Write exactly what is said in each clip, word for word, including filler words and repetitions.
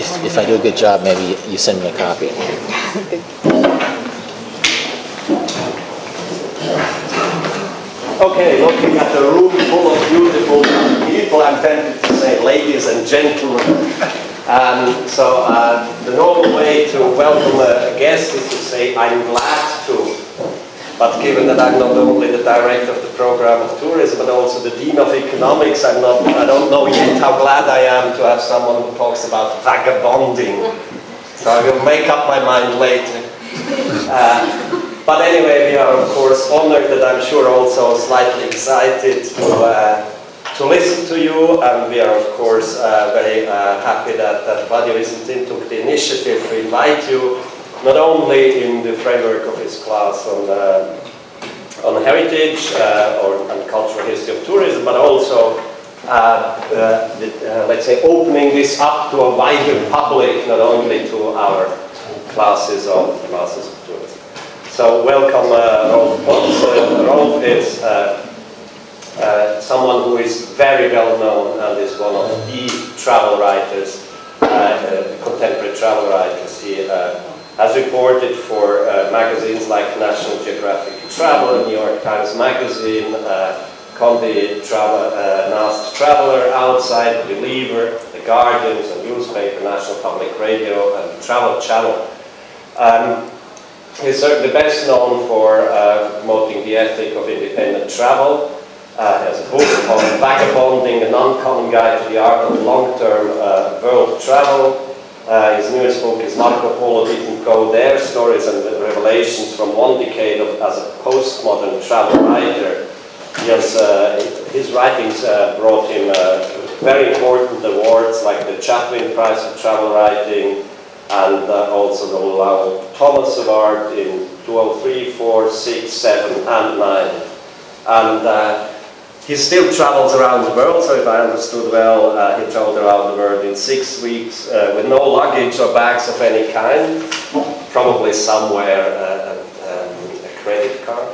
if, if I do a good job, maybe you send me a copy. Okay, looking at the room full of beautiful people, I'm tempted to say ladies and gentlemen. Um, so uh, the normal way to welcome a guest is to say, I'm glad to. But given that I'm not only the director of the program of tourism, but also the dean of economics, I'm not, I don't know yet how glad I am to have someone who talks about vagabonding. So I will make up my mind later. Uh, but anyway, we are of course honored, and I'm sure also slightly excited to, uh, to listen to you. And we are of course uh, very uh, happy that, that Radio Isentin took the initiative to invite you, not only in the framework of his class on, uh, on heritage uh, or and cultural history of tourism, but also, uh, uh, the, uh, let's say, opening this up to a wider public, not only to our classes of, classes of tourism. So welcome uh, Rolf Pons. Uh, Rolf is uh, uh, someone who is very well known and is one of the travel writers, uh, uh, contemporary travel writers. He uh, has reported for uh, magazines like National Geographic Travel, New York Times Magazine, uh, Condé Travel, uh, Nast Traveler, Outside, Believer, The Guardian, a newspaper, National Public Radio, and Travel Channel. Um, he's certainly best known for uh, promoting the ethic of independent travel. Uh, he has a book on Vagabonding, an uncommon guide to the art of long-term uh, world travel. Uh, his newest book is Marco Polo Didn't Go There, Stories and Revelations from One Decade of, as a Postmodern Travel Writer. He has, uh, his writings uh, brought him uh, very important awards like the Chatwin Prize for Travel Writing and uh, also the Lowell Thomas Award in two thousand three, four, six, seven and nine. And uh, he still travels around the world, so if I understood well, uh, he traveled around the world in six weeks uh, with no luggage or bags of any kind, probably somewhere uh, um, a credit card.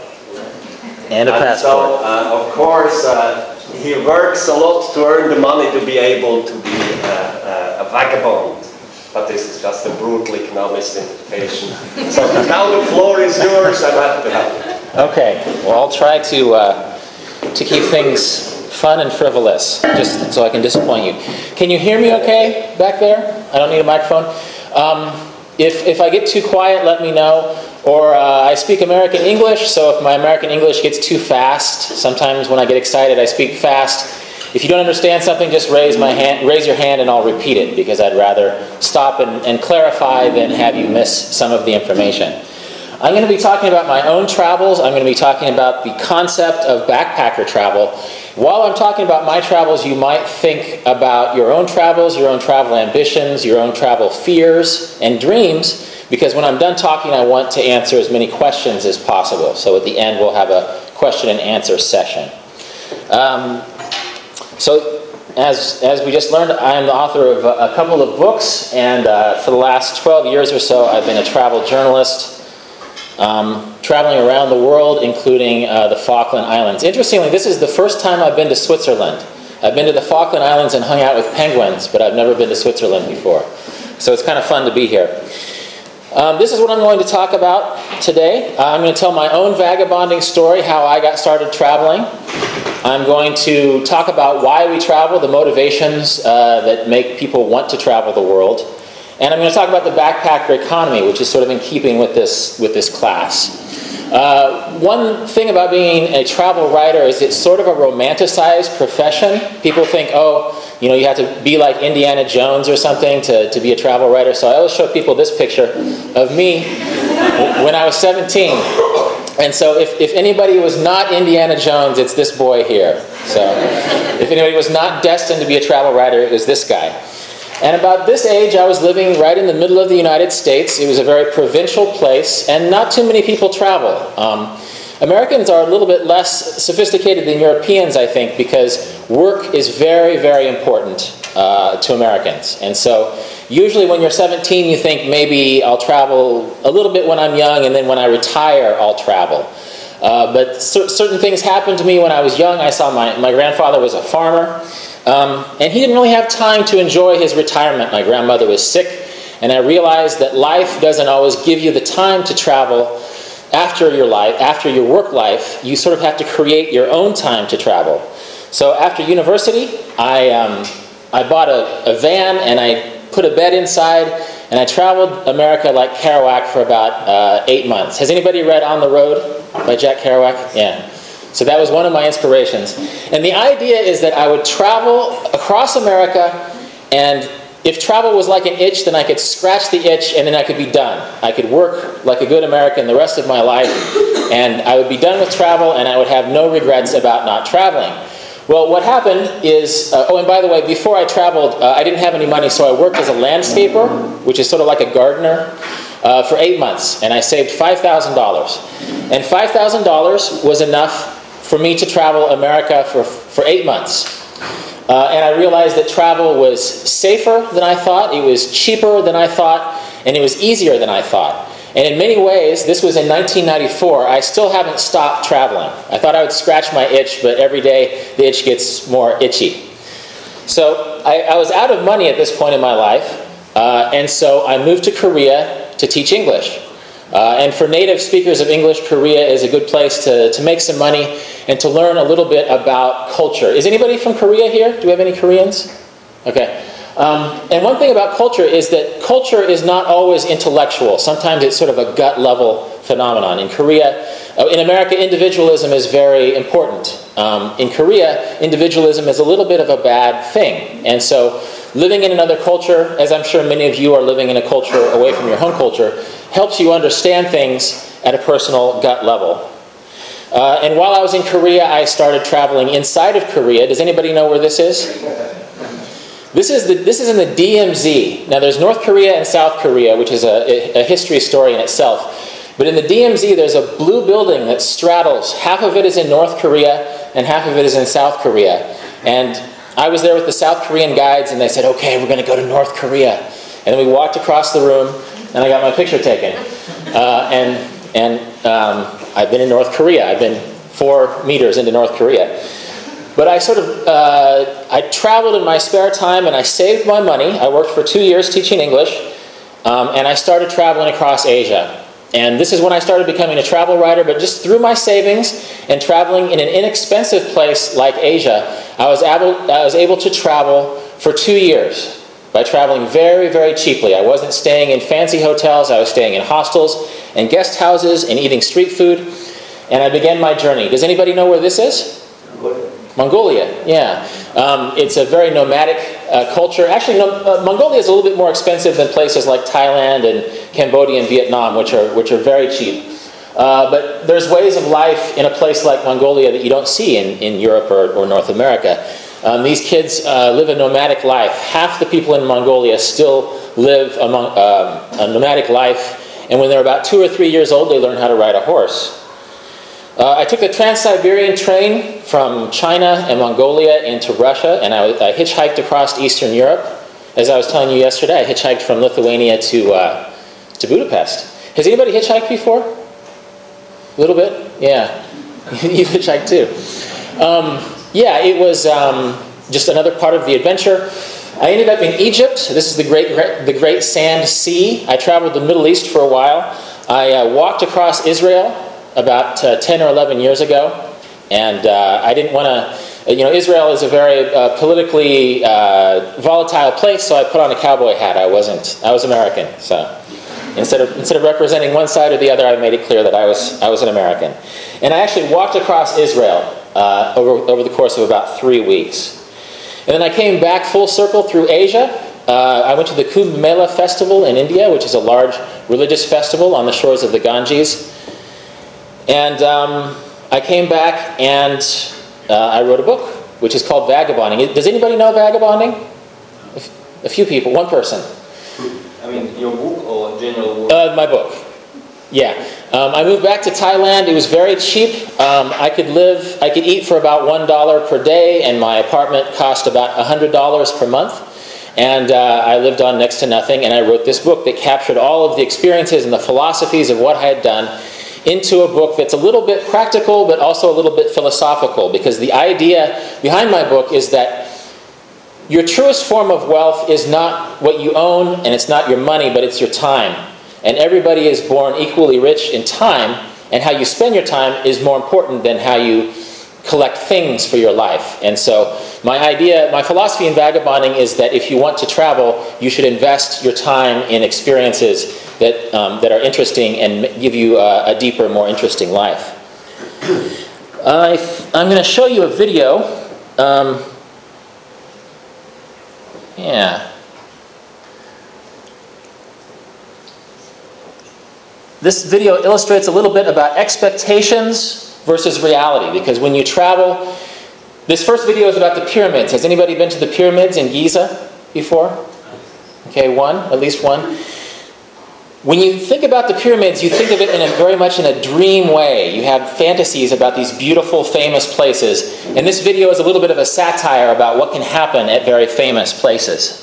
And a and passport. So, uh, of course, uh, he works a lot to earn the money to be able to be uh, uh, a vagabond. But this is just a brutal economist interpretation. So now the floor is yours, I'm happy to have you. Okay, well I'll try to... Uh, to keep things fun and frivolous, just so I can disappoint you. Can you hear me okay back there? I don't need a microphone. Um, if, if I get too quiet, let me know. Or uh, I speak American English, so if my American English gets too fast, sometimes when I get excited I speak fast. If you don't understand something, just raise my hand, raise your hand and I'll repeat it, because I'd rather stop and, and clarify than have you miss some of the information. I'm going to be talking about my own travels. I'm going to be talking about the concept of backpacker travel. While I'm talking about my travels, you might think about your own travels, your own travel ambitions, your own travel fears and dreams, because when I'm done talking, I want to answer as many questions as possible. So at the end, we'll have a question and answer session. Um, so as, as we just learned, I am the author of a, a couple of books, and uh, for the last twelve years or so, I've been a travel journalist. Um, traveling around the world, including uh, the Falkland Islands. Interestingly, this is the first time I've been to Switzerland. I've been to the Falkland Islands and hung out with penguins, but I've never been to Switzerland before. So it's kind of fun to be here. Um, this is what I'm going to talk about today. Uh, I'm going to tell my own vagabonding story, how I got started traveling. I'm going to talk about why we travel, the motivations uh, that make people want to travel the world. And I'm going to talk about the backpacker economy, which is sort of in keeping with this with this class. Uh, one thing about being a travel writer is it's sort of a romanticized profession. People think, oh, you know, you have to be like Indiana Jones or something to, to be a travel writer. So I always show people this picture of me when I was seventeen. And so if, if anybody was not Indiana Jones, it's this boy here. So if anybody was not destined to be a travel writer, it was this guy. And about this age, I was living right in the middle of the United States. It was a very provincial place, and not too many people travel. Um, Americans are a little bit less sophisticated than Europeans, I think, because work is very, very important uh, to Americans. And so usually when you're seventeen, you think maybe I'll travel a little bit when I'm young, and then when I retire, I'll travel. Uh, but cer- certain things happened to me when I was young. I saw my, my grandfather was a farmer. Um, and he didn't really have time to enjoy his retirement. My grandmother was sick, and I realized that life doesn't always give you the time to travel after your life, after your work life. You sort of have to create your own time to travel. So after university, I, um, I bought a, a van, and I put a bed inside, and I traveled America like Kerouac for about uh, eight months. Has anybody read On the Road by Jack Kerouac? Yeah. So that was one of my inspirations. And the idea is that I would travel across America, and if travel was like an itch, then I could scratch the itch and then I could be done. I could work like a good American the rest of my life, and I would be done with travel, and I would have no regrets about not traveling. Well, what happened is, uh, oh, and by the way, before I traveled, uh, I didn't have any money, so I worked as a landscaper, which is sort of like a gardener, uh, for eight months, and I saved five thousand dollars. And five thousand dollars was enough for me to travel America for, for eight months. Uh, and I realized that travel was safer than I thought, it was cheaper than I thought, and it was easier than I thought. And in many ways, this was in nineteen ninety-four, I still haven't stopped traveling. I thought I would scratch my itch, but every day the itch gets more itchy. So I, I was out of money at this point in my life, uh, and so I moved to Korea to teach English. Uh, and for native speakers of English, Korea is a good place to, to make some money and to learn a little bit about culture. Is anybody from Korea here? Do we have any Koreans? Okay. Um, and one thing about culture is that culture is not always intellectual. Sometimes it's sort of a gut level phenomenon. In Korea, uh, in America, individualism is very important. Um, in Korea, individualism is a little bit of a bad thing. And so living in another culture, as I'm sure many of you are living in a culture away from your home culture, helps you understand things at a personal gut level. Uh, and while I was in Korea, I started traveling inside of Korea. Does anybody know where this is? This is the this is in the D M Z. Now there's North Korea and South Korea, which is a, a history story in itself. But in the D M Z, there's a blue building that straddles. Half of it is in North Korea, and half of it is in South Korea. And I was there with the South Korean guides, and they said, okay, we're going to go to North Korea. And then we walked across the room, and I got my picture taken. Uh, and and um, I've been in North Korea. I've been four meters into North Korea. But I sort of, uh, I traveled in my spare time, and I saved my money. I worked for two years teaching English, um, and I started traveling across Asia. And this is when I started becoming a travel writer, but just through my savings and traveling in an inexpensive place like Asia, I was able, I was able to travel for two years by traveling very, very cheaply. I wasn't staying in fancy hotels. I was staying in hostels and guest houses and eating street food. And I began my journey. Does anybody know where this is? Mongolia, yeah. Um, it's a very nomadic uh, culture. Actually, no, uh, Mongolia is a little bit more expensive than places like Thailand and Cambodia and Vietnam, which are which are very cheap. Uh, but there's ways of life in a place like Mongolia that you don't see in, in Europe or, or North America. Um, these kids uh, live a nomadic life. Half the people in Mongolia still live among, um, a nomadic life, and when they're about two or three years old, they learn how to ride a horse. Uh, I took the Trans-Siberian train from China and Mongolia into Russia, and I, I hitchhiked across Eastern Europe. As I was telling you yesterday, I hitchhiked from Lithuania to uh, to Budapest. Has anybody hitchhiked before? A little bit? Yeah. You've hitchhiked too. Um, yeah, it was um, just another part of the adventure. I ended up in Egypt. This is the Great the Great Sand Sea. I traveled the Middle East for a while. I uh, walked across Israel about uh, ten or eleven years ago, and uh, I didn't want to, you know, Israel is a very uh, politically uh, volatile place, so I put on a cowboy hat. I wasn't, I was American, so instead of instead of representing one side or the other, I made it clear that I was I was an American. And I actually walked across Israel uh, over, over the course of about three weeks. And then I came back full circle through Asia. Uh, I went to the Kumbh Mela festival in India, which is a large religious festival on the shores of the Ganges. And um, I came back and uh, I wrote a book, which is called Vagabonding. Does anybody know Vagabonding? A few people, one person. I mean, your book or general work? Uh, my book, yeah. Um, I moved back to Thailand. It was very cheap. Um, I could live, I could eat for about one dollar per day, and my apartment cost about one hundred dollars per month. And uh, I lived on next to nothing, and I wrote this book that captured all of the experiences and the philosophies of what I had done into a book that's a little bit practical, but also a little bit philosophical, because the idea behind my book is that your truest form of wealth is not what you own, and it's not your money, but it's your time. And everybody is born equally rich in time, and how you spend your time is more important than how you collect things for your life. And so my idea, my philosophy in vagabonding is that if you want to travel, you should invest your time in experiences that, um, that are interesting and give you a, a deeper, more interesting life. Uh, I'm going to show you a video. Um, yeah. This video illustrates a little bit about expectations versus reality, because when you travel, this first video is about the pyramids. Has anybody been to the pyramids in Giza before? Okay, one, at least one. When you think about the pyramids, you think of it in a very much in a dream way. You have fantasies about these beautiful, famous places. And this video is a little bit of a satire about what can happen at very famous places.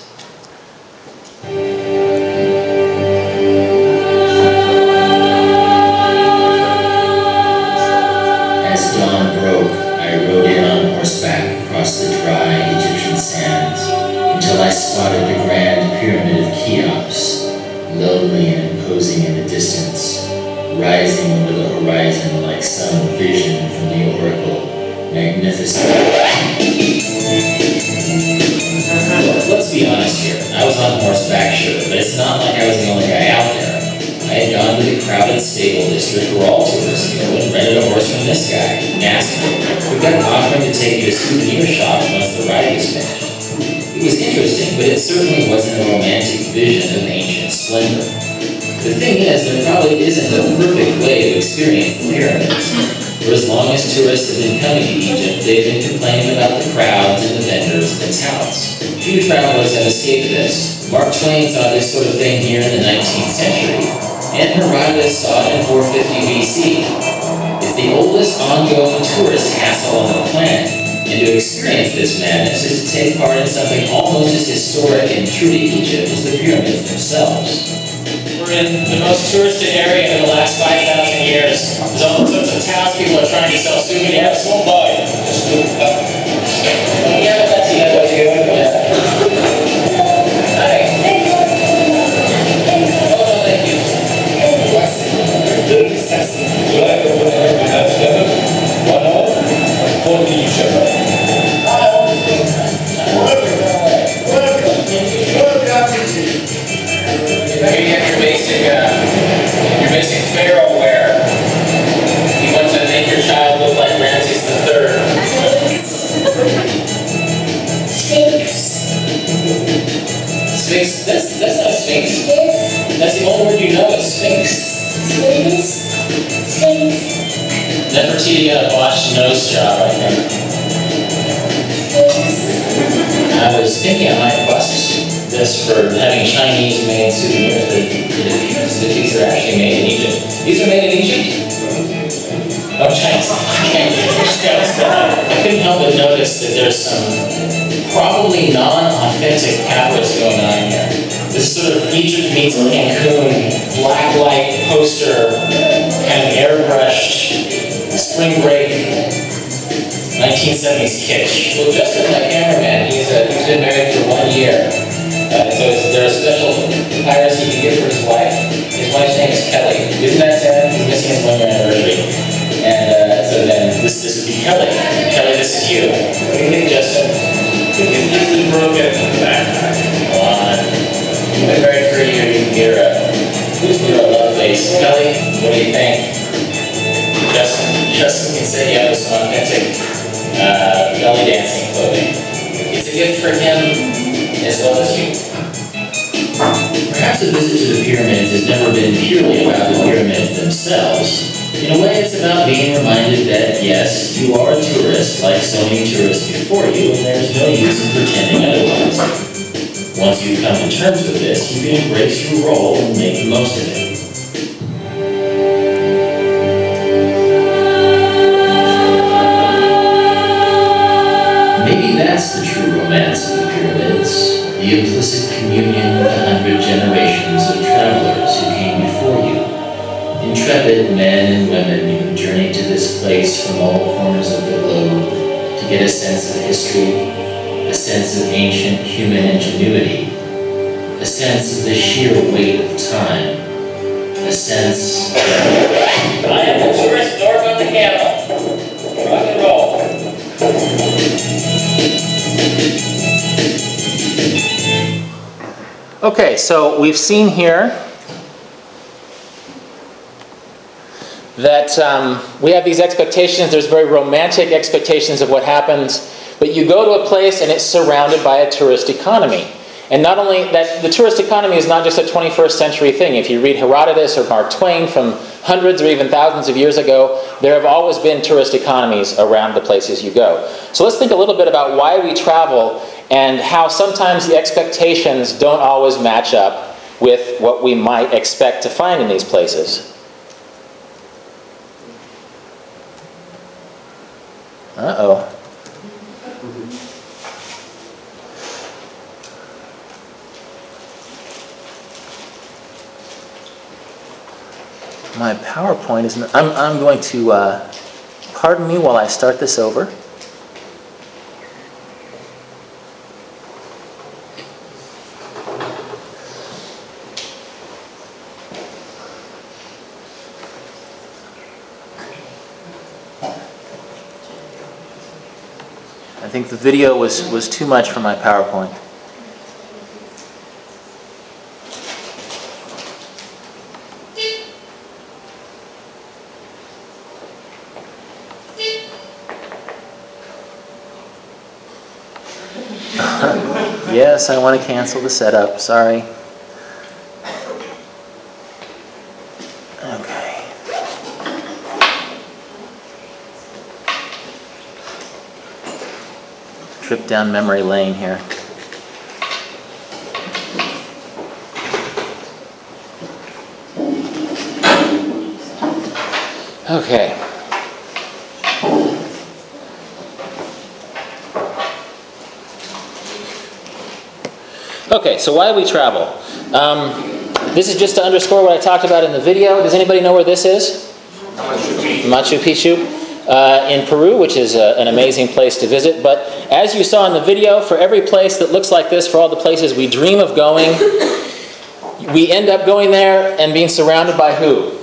Across the dry Egyptian sands, until I spotted the grand pyramid of Cheops, lonely and imposing in the distance, rising over the horizon like some vision from the oracle, magnificent. Let's be honest here. I was on horseback, sure, but it's not like I was the only guy out there. I had gone to the crowded stable district where all tourists go and rented a horse from this guy, asking, "We've got an offering to take you to souvenir shops once the ride is finished." It was interesting, but it certainly wasn't a romantic vision of ancient splendor. The thing is, there probably isn't a perfect way to experience the pyramids. For as long as tourists have been coming to Egypt, they've been complaining about the crowds and the vendors and the touts. Few travelers have escaped this. Mark Twain saw this sort of thing here in the nineteenth century. And Herodotus saw it in four fifty B C. It's the oldest ongoing tourist hassle on the planet, and to experience this madness is to take part in something almost as historic and true to Egypt as the pyramids themselves. We're in the most touristed area in the last five thousand years. There's all sorts of townspeople are trying to sell souvenirs. Won't buy it. Just do it. Yeah, that's the other way. Hi. Here you have your basic, uh, your basic pharaoh wear. You want to make your child look like Ramses the Third. Sphinx. Sphinx. That's that's not a sphinx. That's the only word you know is sphinx. Sphinx. Sphinx. Nefertiti got a botched nose job, I think. I was thinking I might bust this for having Chinese-made souvenirs, but it appears that these are actually made in Egypt. These are made in Egypt? Oh, Chinese. I couldn't help but notice that there's some probably non-authentic tablets going on here. This sort of Egypt meets Cancun, black light poster, kind of airbrushed, spring break, nineteen seventies kitsch. Well, Justin, my cameraman, he's, uh, he's been married for one year. Uh, so is there a special papyrus he can get for his wife? His wife's name is Kelly. Isn't that sad? He's missing his one year anniversary. And uh, so then this, this would be Kelly. Kelly, this is you. What do you think, Justin? It's easily broken in the back. Come on. You've been married for a year, you can get her a, get her a love face. Kelly, what do you think? Justin, Justin can say you have some authentic uh, belly dancing clothing. It's a gift for him as well as you. Perhaps a visit to the pyramids has never been purely about the pyramids themselves. In a way, it's about being reminded that, yes, you are a tourist like so many tourists before you, and there's no use in pretending otherwise. Once you come to terms with this, you can embrace your role and make the most of it. Maybe that's the true romance of the pyramids, the implicit communion of a hundred generations of travelers who came before you. Intrepid men and women who journeyed to this place from all corners of the globe to get a sense of history, a sense of ancient human ingenuity, a sense of the sheer weight of time, a sense that I am the tourist dwarf on the camel. Rock and roll. Okay, so we've seen here that um, we have these expectations. There's very romantic expectations of what happens, but you go to a place and it's surrounded by a tourist economy. And not only that, the tourist economy is not just a twenty-first century thing. If you read Herodotus or Mark Twain from hundreds or even thousands of years ago, there have always been tourist economies around the places you go. So let's think a little bit about why we travel and how sometimes the expectations don't always match up with what we might expect to find in these places. Uh-oh. My PowerPoint is not, I'm, I'm going to, uh, pardon me while I start this over. I think the video was, was too much for my PowerPoint. Yes, I want to cancel the setup. Sorry. Okay. Trip down memory lane here. Okay. Okay, so why do we travel? Um, this is just to underscore what I talked about in the video. Does anybody know where this is? Machu Picchu. Uh, in Peru, which is a, an amazing place to visit. But as you saw in the video, for every place that looks like this, for all the places we dream of going, we end up going there and being surrounded by who?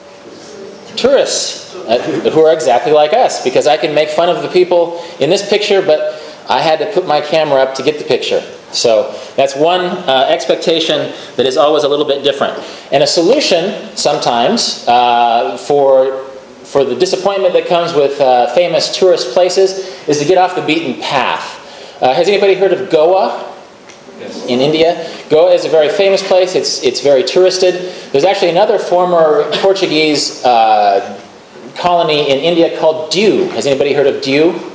Tourists, uh, who are exactly like us. Because I can make fun of the people in this picture, but I had to put my camera up to get the picture. So that's one uh, expectation that is always a little bit different. And a solution, sometimes, uh, for for the disappointment that comes with uh, famous tourist places is to get off the beaten path. Uh, has anybody heard of Goa? Yes. In India? Goa is a very famous place. It's, it's very touristed. There's actually another former Portuguese uh, colony in India called Diu. Has anybody heard of Diu? No.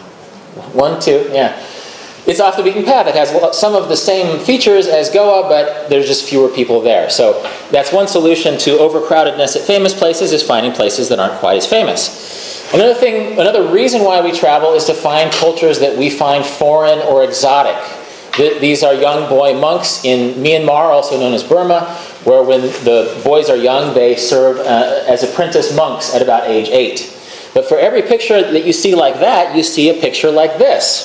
One, two, yeah. It's off the beaten path. It has some of the same features as Goa, but there's just fewer people there. So that's one solution to overcrowdedness at famous places, is finding places that aren't quite as famous. Another thing, another reason why we travel is to find cultures that we find foreign or exotic. These are young boy monks in Myanmar, also known as Burma, where when the boys are young, they serve uh, as apprentice monks at about age eight. But for every picture that you see like that, you see a picture like this.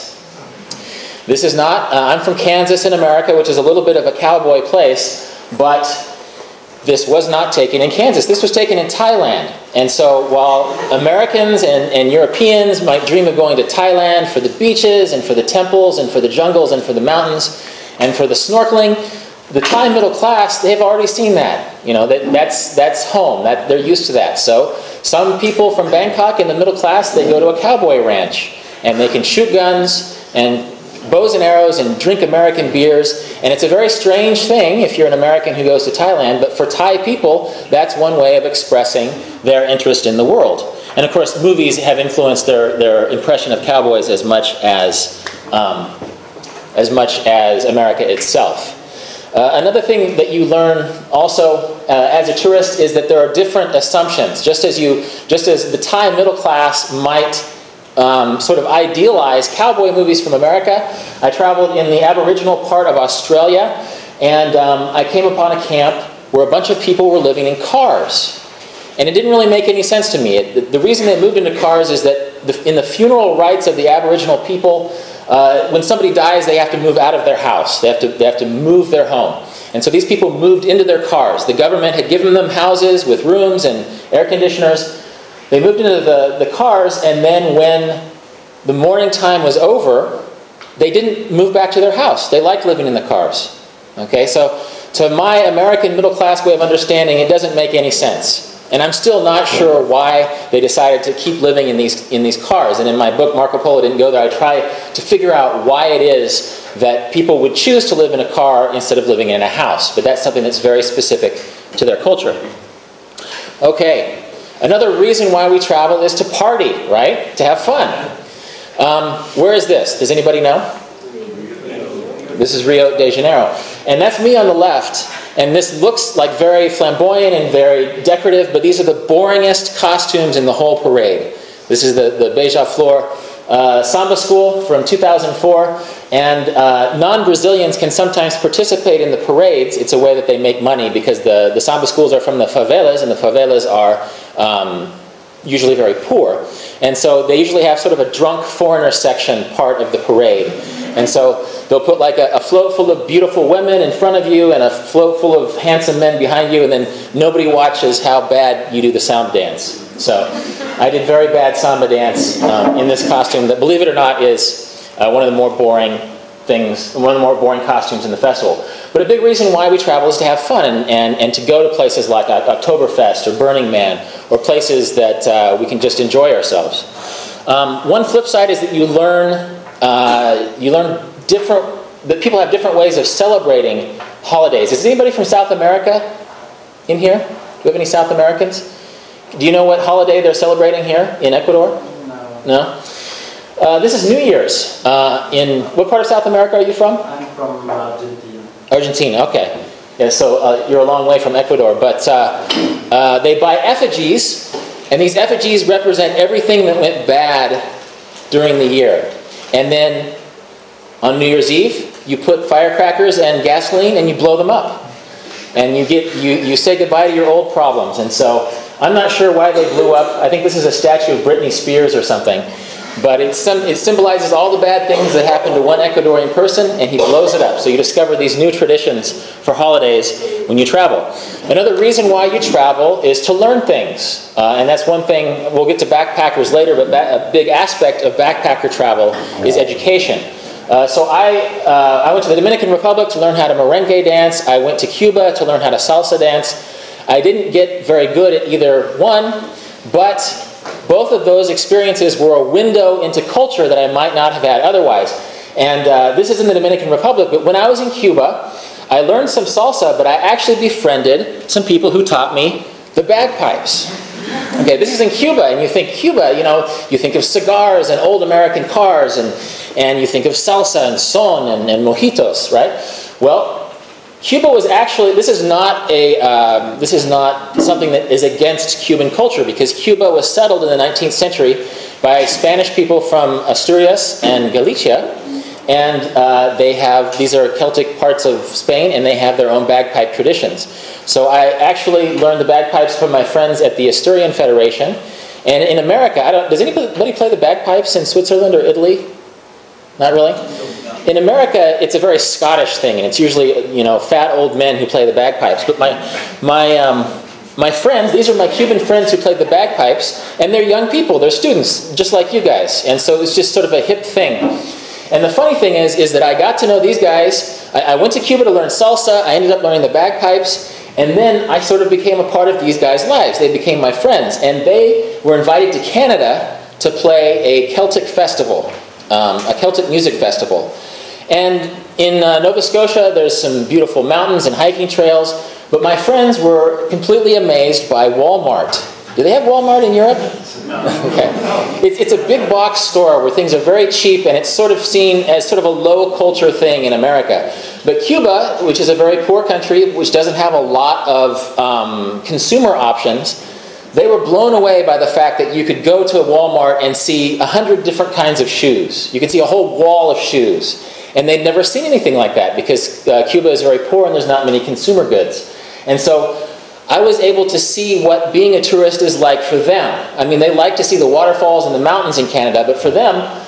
This is not, uh, I'm from Kansas in America, which is a little bit of a cowboy place, but this was not taken in Kansas. This was taken in Thailand. And so while Americans and, and Europeans might dream of going to Thailand for the beaches and for the temples and for the jungles and for the mountains and for the snorkeling, the Thai middle class, they've already seen that. You know, that, that's, that's home. That, they're used to that. So some people from Bangkok in the middle class, they go to a cowboy ranch and they can shoot guns and bows and arrows and drink American beers. And it's a very strange thing if you're an American who goes to Thailand, but for Thai people, that's one way of expressing their interest in the world. And of course, movies have influenced their, their impression of cowboys as much as, um, as much as America itself. Uh, another thing that you learn also uh, as a tourist is that there are different assumptions. Just as you, just as the Thai middle class might Um, sort of idealized cowboy movies from America, I traveled in the Aboriginal part of Australia, and um, I came upon a camp where a bunch of people were living in cars. And it didn't really make any sense to me. It, the, the reason they moved into cars is that the, in the funeral rites of the Aboriginal people, uh, when somebody dies, they have to move out of their house. They have to, they have to move their home. And so these people moved into their cars. The government had given them houses with rooms and air conditioners. They moved into the, the cars, and then when the mourning time was over, they didn't move back to their house. They liked living in the cars. Okay, so to my American middle-class way of understanding, it doesn't make any sense. And I'm still not sure why they decided to keep living in these in these cars. And in my book, Marco Polo Didn't Go There, I try to figure out why it is that people would choose to live in a car instead of living in a house. But that's something that's very specific to their culture. Okay, another reason why we travel is to party, right? To have fun. Um, where is this? Does anybody know? This is Rio de Janeiro. And that's me on the left. And this looks like very flamboyant and very decorative, but these are the boringest costumes in the whole parade. This is the, the Beija-Flor uh, Samba School from two thousand four. And uh, non-Brazilians can sometimes participate in the parades. It's a way that they make money because the, the Samba schools are from the favelas, and the favelas are um, usually very poor. And so they usually have sort of a drunk foreigner section part of the parade. And so they'll put like a, a float full of beautiful women in front of you and a float full of handsome men behind you, and then nobody watches how bad you do the samba dance. So I did very bad samba dance um, in this costume that, believe it or not, is uh, one of the more boring things, one of the more boring costumes in the festival. But a big reason why we travel is to have fun and, and, and to go to places like Oktoberfest or Burning Man, or places that uh, we can just enjoy ourselves. Um, one flip side is that you learn uh, you learn different, that people have different ways of celebrating holidays. Is anybody from South America in here? Do we have any South Americans? Do you know what holiday they're celebrating here in Ecuador? No. No? Uh, this is New Year's. Uh, in what part of South America are you from? I'm from Argentina. Argentina, okay. Yeah, so uh, you're a long way from Ecuador. But uh, uh, they buy effigies, and these effigies represent everything that went bad during the year. And then on New Year's Eve, you put firecrackers and gasoline and you blow them up. And you get you, you say goodbye to your old problems. And so I'm not sure why they blew up. I think this is a statue of Britney Spears or something. But it, it symbolizes all the bad things that happened to one Ecuadorian person, and he blows it up. So you discover these new traditions for holidays when you travel. Another reason why you travel is to learn things. Uh, and that's one thing, we'll get to backpackers later, but a big aspect of backpacker travel is education. Uh, so I, uh, I went to the Dominican Republic to learn how to merengue dance. I went to Cuba to learn how to salsa dance. I didn't get very good at either one, but both of those experiences were a window into culture that I might not have had otherwise. And uh, this is in the Dominican Republic, but when I was in Cuba, I learned some salsa, but I actually befriended some people who taught me the bagpipes. Okay, this is in Cuba, and you think Cuba, you know, you think of cigars and old American cars, and, and you think of salsa and son and, and mojitos, right? Well, Cuba was actually, this is not a, um, this is not something that is against Cuban culture, because Cuba was settled in the nineteenth century by Spanish people from Asturias and Galicia, and uh, they have, these are Celtic parts of Spain, and they have their own bagpipe traditions. So I actually learned the bagpipes from my friends at the Asturian Federation, and in America, I don't, does anybody play the bagpipes in Switzerland or Italy? Not really? In America, it's a very Scottish thing, and it's usually, you know, fat old men who play the bagpipes. But my my um, my friends, these are my Cuban friends who played the bagpipes, and they're young people, they're students, just like you guys. And so it's just sort of a hip thing. And the funny thing is, is that I got to know these guys. I, I went to Cuba to learn salsa. I ended up learning the bagpipes. And then I sort of became a part of these guys' lives. They became my friends. And they were invited to Canada to play a Celtic festival, um, a Celtic music festival. And in uh, Nova Scotia, there's some beautiful mountains and hiking trails, but my friends were completely amazed by Walmart. Do they have Walmart in Europe? No. Okay. It's, it's a big box store where things are very cheap, and it's sort of seen as sort of a low culture thing in America. But Cuba, which is a very poor country, which doesn't have a lot of um, consumer options, they were blown away by the fact that you could go to a Walmart and see a hundred different kinds of shoes. You could see a whole wall of shoes. And they'd never seen anything like that because uh, Cuba is very poor and there's not many consumer goods. And so I was able to see what being a tourist is like for them. I mean, they like to see the waterfalls and the mountains in Canada, but for them,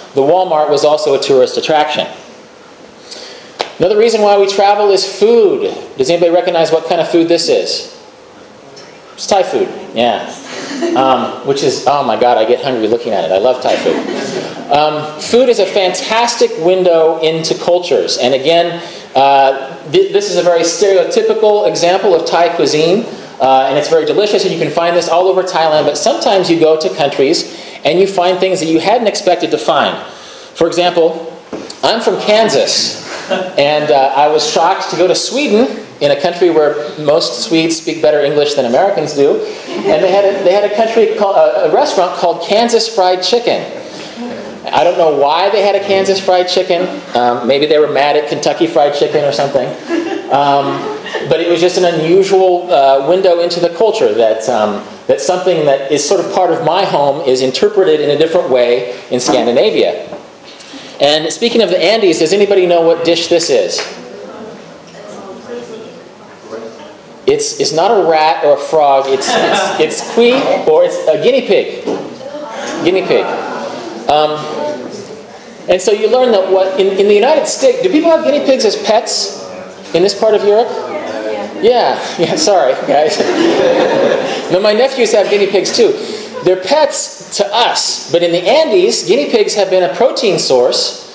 the Walmart was also a tourist attraction. Another reason why we travel is food. Does anybody recognize what kind of food this is? It's Thai food, yeah. Um, which is, oh my God, I get hungry looking at it. I love Thai food. Um, food is a fantastic window into cultures. And again, uh, th- this is a very stereotypical example of Thai cuisine. Uh, and it's very delicious, and you can find this all over Thailand. But sometimes you go to countries and you find things that you hadn't expected to find. For example, I'm from Kansas. And uh, I was shocked to go to Sweden, in a country where most Swedes speak better English than Americans do. And they had a, they had a country called, a, a restaurant called Kansas Fried Chicken. I don't know why they had a Kansas Fried Chicken. Um, maybe they were mad at Kentucky Fried Chicken or something. Um, but it was just an unusual uh, window into the culture that um, that something that is sort of part of my home is interpreted in a different way in Scandinavia. And speaking of the Andes, does anybody know what dish this is? It's it's not a rat or a frog. It's it's it's kui, or it's a guinea pig. Guinea pig. Um, and so you learn that what in, in the United States, do people have guinea pigs as pets in this part of Europe? Yeah, yeah. Sorry, guys. No, my nephews have guinea pigs too. They're pets to us, but in the Andes, guinea pigs have been a protein source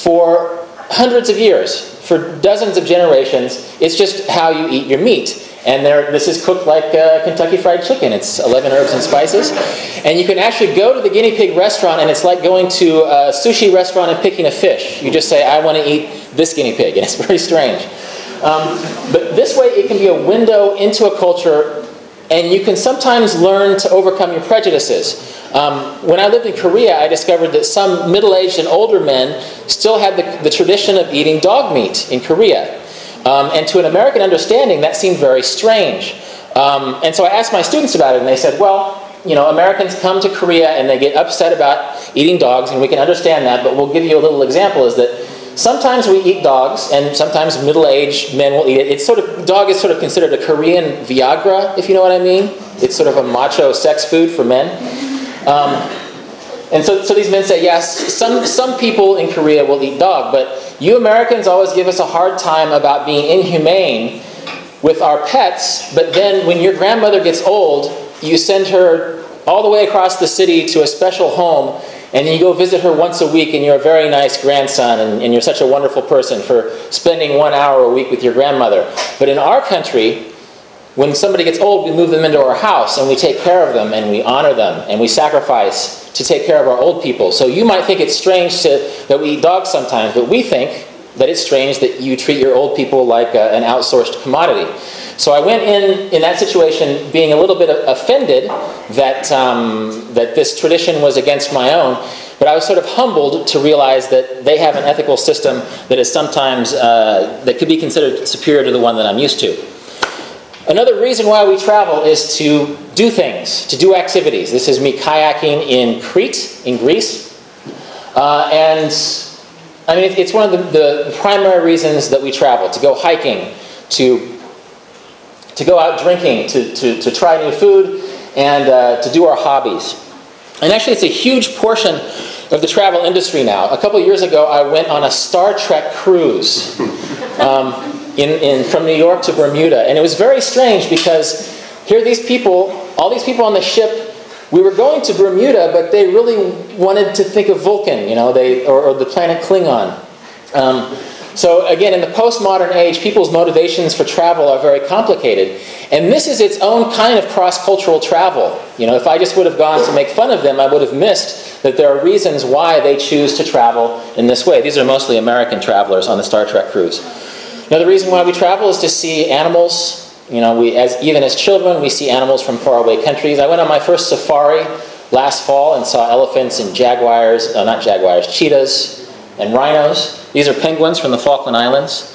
for hundreds of years, for dozens of generations. It's just how you eat your meat. And this is cooked like uh, Kentucky Fried Chicken. It's eleven herbs and spices. And you can actually go to the guinea pig restaurant, and it's like going to a sushi restaurant and picking a fish. You just say, I want to eat this guinea pig. And it's very strange. Um, but this way, it can be a window into a culture, and you can sometimes learn to overcome your prejudices. Um, when I lived in Korea, I discovered that some middle-aged and older men still had the, the tradition of eating dog meat in Korea. Um, and to an American understanding, that seemed very strange. Um, and so I asked my students about it, and they said, well, you know, Americans come to Korea and they get upset about eating dogs, and we can understand that, but we'll give you a little example, is that sometimes we eat dogs, and sometimes middle-aged men will eat it. It's sort of, dog is sort of considered a Korean Viagra, if you know what I mean. It's sort of a macho sex food for men. Um, and so, so these men say, yes, some, some people in Korea will eat dog, but you Americans always give us a hard time about being inhumane with our pets, but then when your grandmother gets old, you send her all the way across the city to a special home, and then you go visit her once a week, and you're a very nice grandson, and, and you're such a wonderful person for spending one hour a week with your grandmother. But in our country, when somebody gets old, we move them into our house, and we take care of them, and we honor them, and we sacrifice to take care of our old people. So you might think it's strange to, that we eat dogs sometimes, but we think that it's strange that you treat your old people like a, an outsourced commodity. So I went in, in that situation being a little bit offended that, um, that this tradition was against my own, but I was sort of humbled to realize that they have an ethical system that is sometimes, uh, that could be considered superior to the one that I'm used to. Another reason why we travel is to do things, to do activities. This is me kayaking in Crete, in Greece. Uh, and, I mean, it's one of the, the primary reasons that we travel, to go hiking, to, to go out drinking, to, to, to try new food, and uh, to do our hobbies. And actually, it's a huge portion of the travel industry now. A couple of years ago, I went on a Star Trek cruise. Um, In, in, from New York to Bermuda. And it was very strange because here are these people, all these people on the ship, we were going to Bermuda, but they really wanted to think of Vulcan, you know, they or, or the planet Klingon. Um, so again, in the postmodern age, people's motivations for travel are very complicated. And this is its own kind of cross-cultural travel. You know, if I just would have gone to make fun of them, I would have missed that there are reasons why they choose to travel in this way. These are mostly American travelers on the Star Trek cruise. Another reason why we travel is to see animals. You know, we as even as children, we see animals from faraway countries. I went on my first safari last fall and saw elephants and jaguars, uh, not jaguars, cheetahs and rhinos. These are penguins from the Falkland Islands.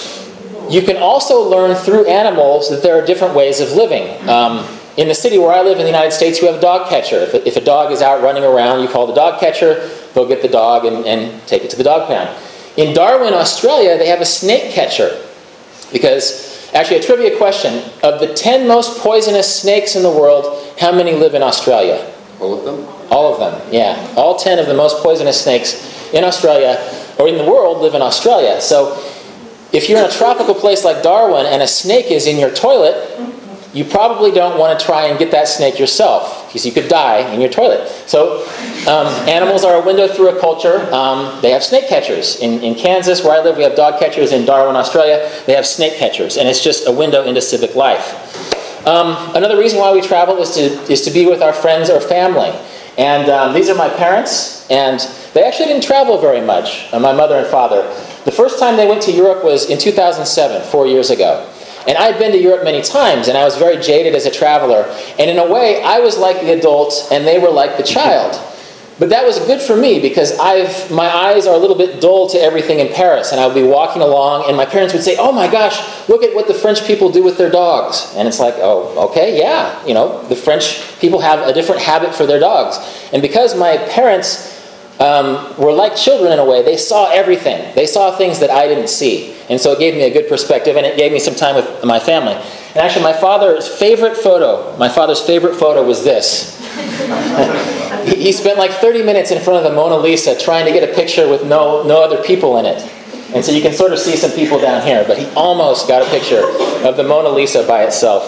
You can also learn through animals that there are different ways of living. Um, in the city where I live in the United States, you have a dog catcher. If a, if a dog is out running around, you call the dog catcher, they'll get the dog and, and take it to the dog pound. In Darwin, Australia, they have a snake catcher. Because, actually, a trivia question. Of the ten most poisonous snakes in the world, how many live in Australia? All of them? All of them. Yeah, all ten of the most poisonous snakes in Australia, or in the world, live in Australia. So if you're in a tropical place like Darwin and a snake is in your toilet, you probably don't want to try and get that snake yourself, because you could die in your toilet. So um, animals are a window through a culture. Um, they have snake catchers. In, in Kansas, where I live, we have dog catchers. In Darwin, Australia, they have snake catchers. And it's just a window into civic life. Um, another reason why we travel is to, is to be with our friends or family. And um, these are my parents, and they actually didn't travel very much, uh, my mother and father. The first time they went to Europe was in two thousand seven, four years ago. And I'd been to Europe many times, and I was very jaded as a traveler. And in a way, I was like the adult, and they were like the child. But that was good for me, because I've my eyes are a little bit dull to everything in Paris. And I would be walking along, and my parents would say, "Oh my gosh, look at what the French people do with their dogs." And it's like, oh, okay, yeah. You know, the French people have a different habit for their dogs. And because my parents um, were like children in a way, they saw everything. They saw things that I didn't see. And so it gave me a good perspective, and it gave me some time with my family. And actually, my father's favorite photo, my father's favorite photo was this. He spent like thirty minutes in front of the Mona Lisa trying to get a picture with no, no other people in it. And so you can sort of see some people down here, but he almost got a picture of the Mona Lisa by itself.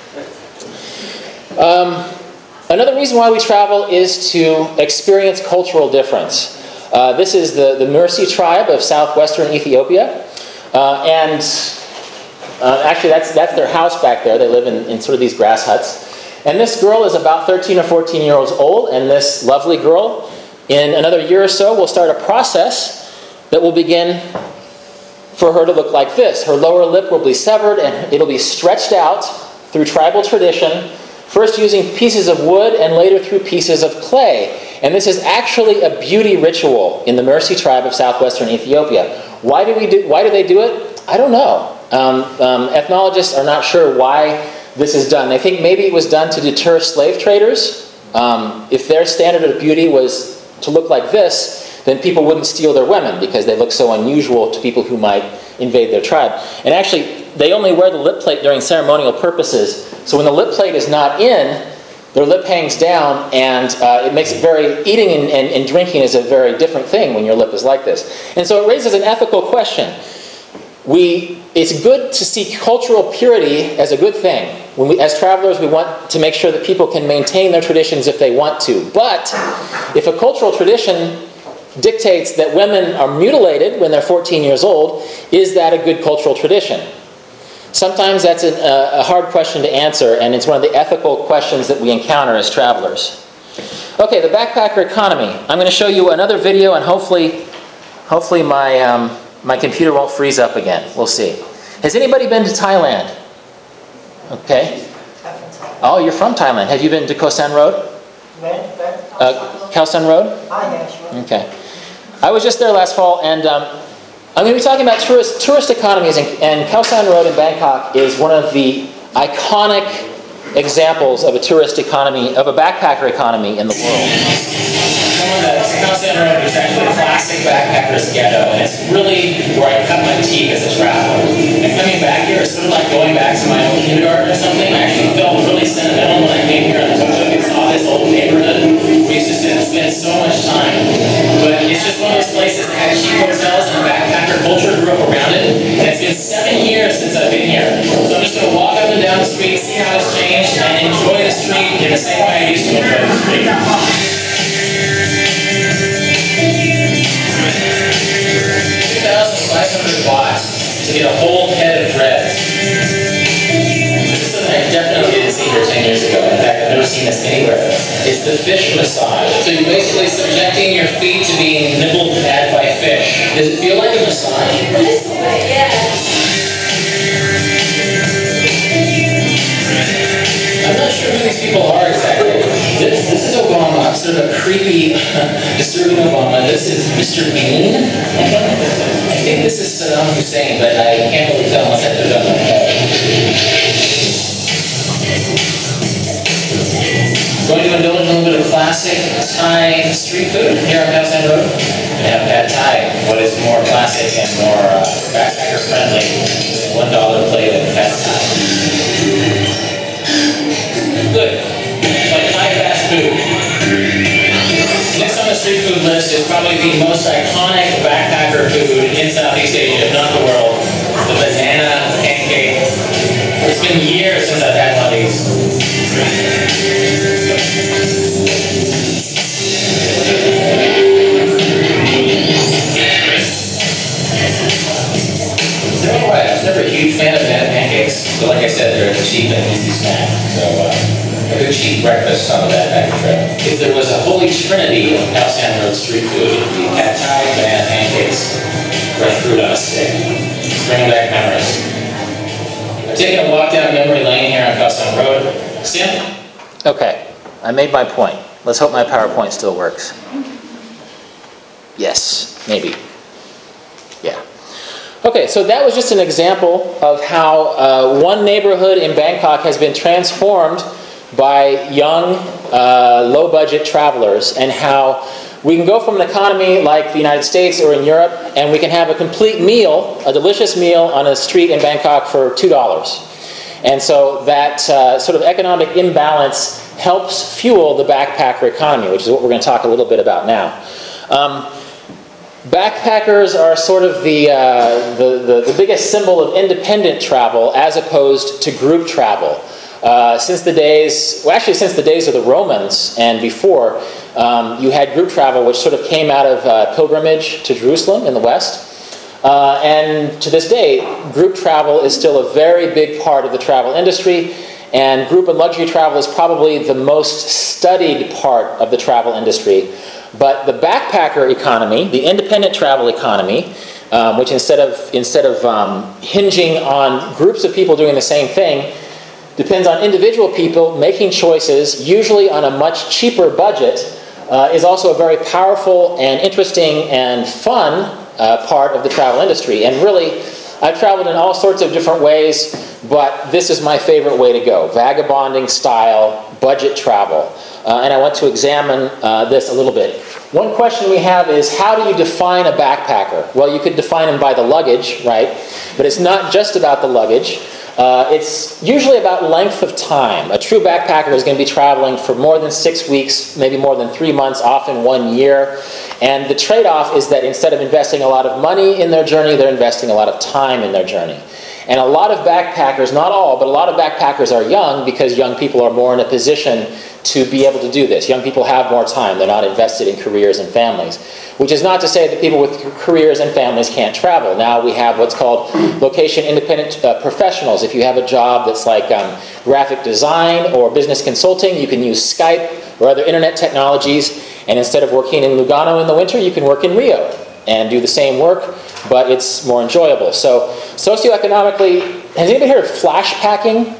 Um, another reason why we travel is to experience cultural difference. Uh, this is the, the Mursi tribe of southwestern Ethiopia. Uh, and uh, actually that's, that's their house back there. They live in, in sort of these grass huts. And this girl is about thirteen or fourteen years old, and this lovely girl, in another year or so, will start a process that will begin for her to look like this. Her lower lip will be severed, and it'll be stretched out through tribal tradition, first using pieces of wood and later through pieces of clay. And this is actually a beauty ritual in the Mursi tribe of southwestern Ethiopia. Why do we do? Why do they do it? I don't know. Um, um, ethnologists are not sure why this is done. They think maybe it was done to deter slave traders. Um, if their standard of beauty was to look like this, then people wouldn't steal their women because they look so unusual to people who might invade their tribe. And actually, they only wear the lip plate during ceremonial purposes. So when the lip plate is not in, their lip hangs down, and uh, it makes it very, eating and, and, and drinking is a very different thing when your lip is like this. And so it raises an ethical question. We, it's good to see cultural purity as a good thing. When we, as travelers, we want to make sure that people can maintain their traditions if they want to. But if a cultural tradition dictates that women are mutilated when they're fourteen years old, is that a good cultural tradition? Sometimes that's a, a hard question to answer, and it's one of the ethical questions that we encounter as travelers. Okay, the backpacker economy. I'm going to show you another video, and hopefully, hopefully my um, my computer won't freeze up again. We'll see. Has anybody been to Thailand? Okay. Oh, you're from Thailand. Have you been to Khao San Road? When? When? Uh, Khao San Road? Ah, yeah, sure. Okay. I was just there last fall, and um, I'm going to be talking about tourist tourist economies, and, and Khao San Road in Bangkok is one of the iconic examples of a tourist economy, of a backpacker economy in the world. Khao San Road is actually a classic backpacker's ghetto, and it's really where I cut my teeth as a traveler. And coming back here is sort of like going back to my own kindergarten or something. I actually felt really sentimental when I came here and took and saw this old neighborhood. We used to spend so much time. But it's just one of those places that had cheap hotels and backpacker culture grew up around it. And it's been seven years since I've been here. So I'm just going to walk up and down the street, see how it's changed, and enjoy the street in the same way I used to enjoy the street. two thousand five hundred watts to get a whole head of dreads. This is something I definitely didn't see here ten years ago. In fact, I've never seen this anywhere. It's the fish massage. So you're basically subjecting your feet to being nibbled at by fish. Does it feel like a massage? This way, yeah. I'm not sure who these people are exactly. This, this is Obama, sort of a creepy, disturbing Obama. This is Mister Bean. I think this is Saddam Hussein, but I can't really tell unless I put it on my head. Going to indulge in a little bit of classic Thai street food here on Khao San Road. We have pad Thai, what is more classic and more uh, backpacker friendly. One dollar plate of pad Thai. Good. It's like Thai fast food. the most iconic backpacker food in Southeast Asia, if not the world, the banana pancake. It's been years since I've had one of these. They're alright. I was never a huge fan of banana pancakes, but like I said, they're a cheap and easy snack. So uh, a good cheap breakfast on the backpacker trip. If there was a holy trinity of Powhatan Road street food, it would be pad thai, banana pancakes, fresh fruit on a stick. It's bringing back memories. I'm taking a walk down memory lane here on Powhatan Road. Sam? Okay, I made my point. Let's hope my PowerPoint still works. Yes, maybe. Yeah. Okay, so that was just an example of how uh, one neighborhood in Bangkok has been transformed by young, uh, low-budget travelers, and how we can go from an economy like the United States or in Europe, and we can have a complete meal, a delicious meal on a street in Bangkok for two dollars. And so that uh, sort of economic imbalance helps fuel the backpacker economy, which is what we're going to talk a little bit about now. Um, backpackers are sort of the, uh, the, the, the biggest symbol of independent travel as opposed to group travel. Uh, since the days, well actually since the days of the Romans and before, um, you had group travel which sort of came out of uh, pilgrimage to Jerusalem in the West. Uh, and to this day, group travel is still a very big part of the travel industry, and group and luxury travel is probably the most studied part of the travel industry. But the backpacker economy, the independent travel economy, um, which instead of, instead of um, hinging on groups of people doing the same thing, depends on individual people making choices, usually on a much cheaper budget, uh, is also a very powerful and interesting and fun Uh, part of the travel industry. And really, I've traveled in all sorts of different ways, but this is my favorite way to go. Vagabonding style, budget travel. Uh, and I want to examine uh, this a little bit. One question we have is, how do you define a backpacker? Well, you could define him by the luggage, right? But it's not just about the luggage. Uh, it's usually about length of time. A true backpacker is going to be traveling for more than six weeks, maybe more than three months, often one year. And the trade-off is that instead of investing a lot of money in their journey, they're investing a lot of time in their journey. And a lot of backpackers, not all, but a lot of backpackers are young because young people are more in a position to be able to do this. Young people have more time. They're not invested in careers and families. Which is not to say that people with careers and families can't travel. Now we have what's called location-independent uh, professionals. If you have a job that's like um, graphic design or business consulting, you can use Skype or other internet technologies. And instead of working in Lugano in the winter, you can work in Rio and do the same work, but it's more enjoyable. So socioeconomically, has anybody heard of flash packing?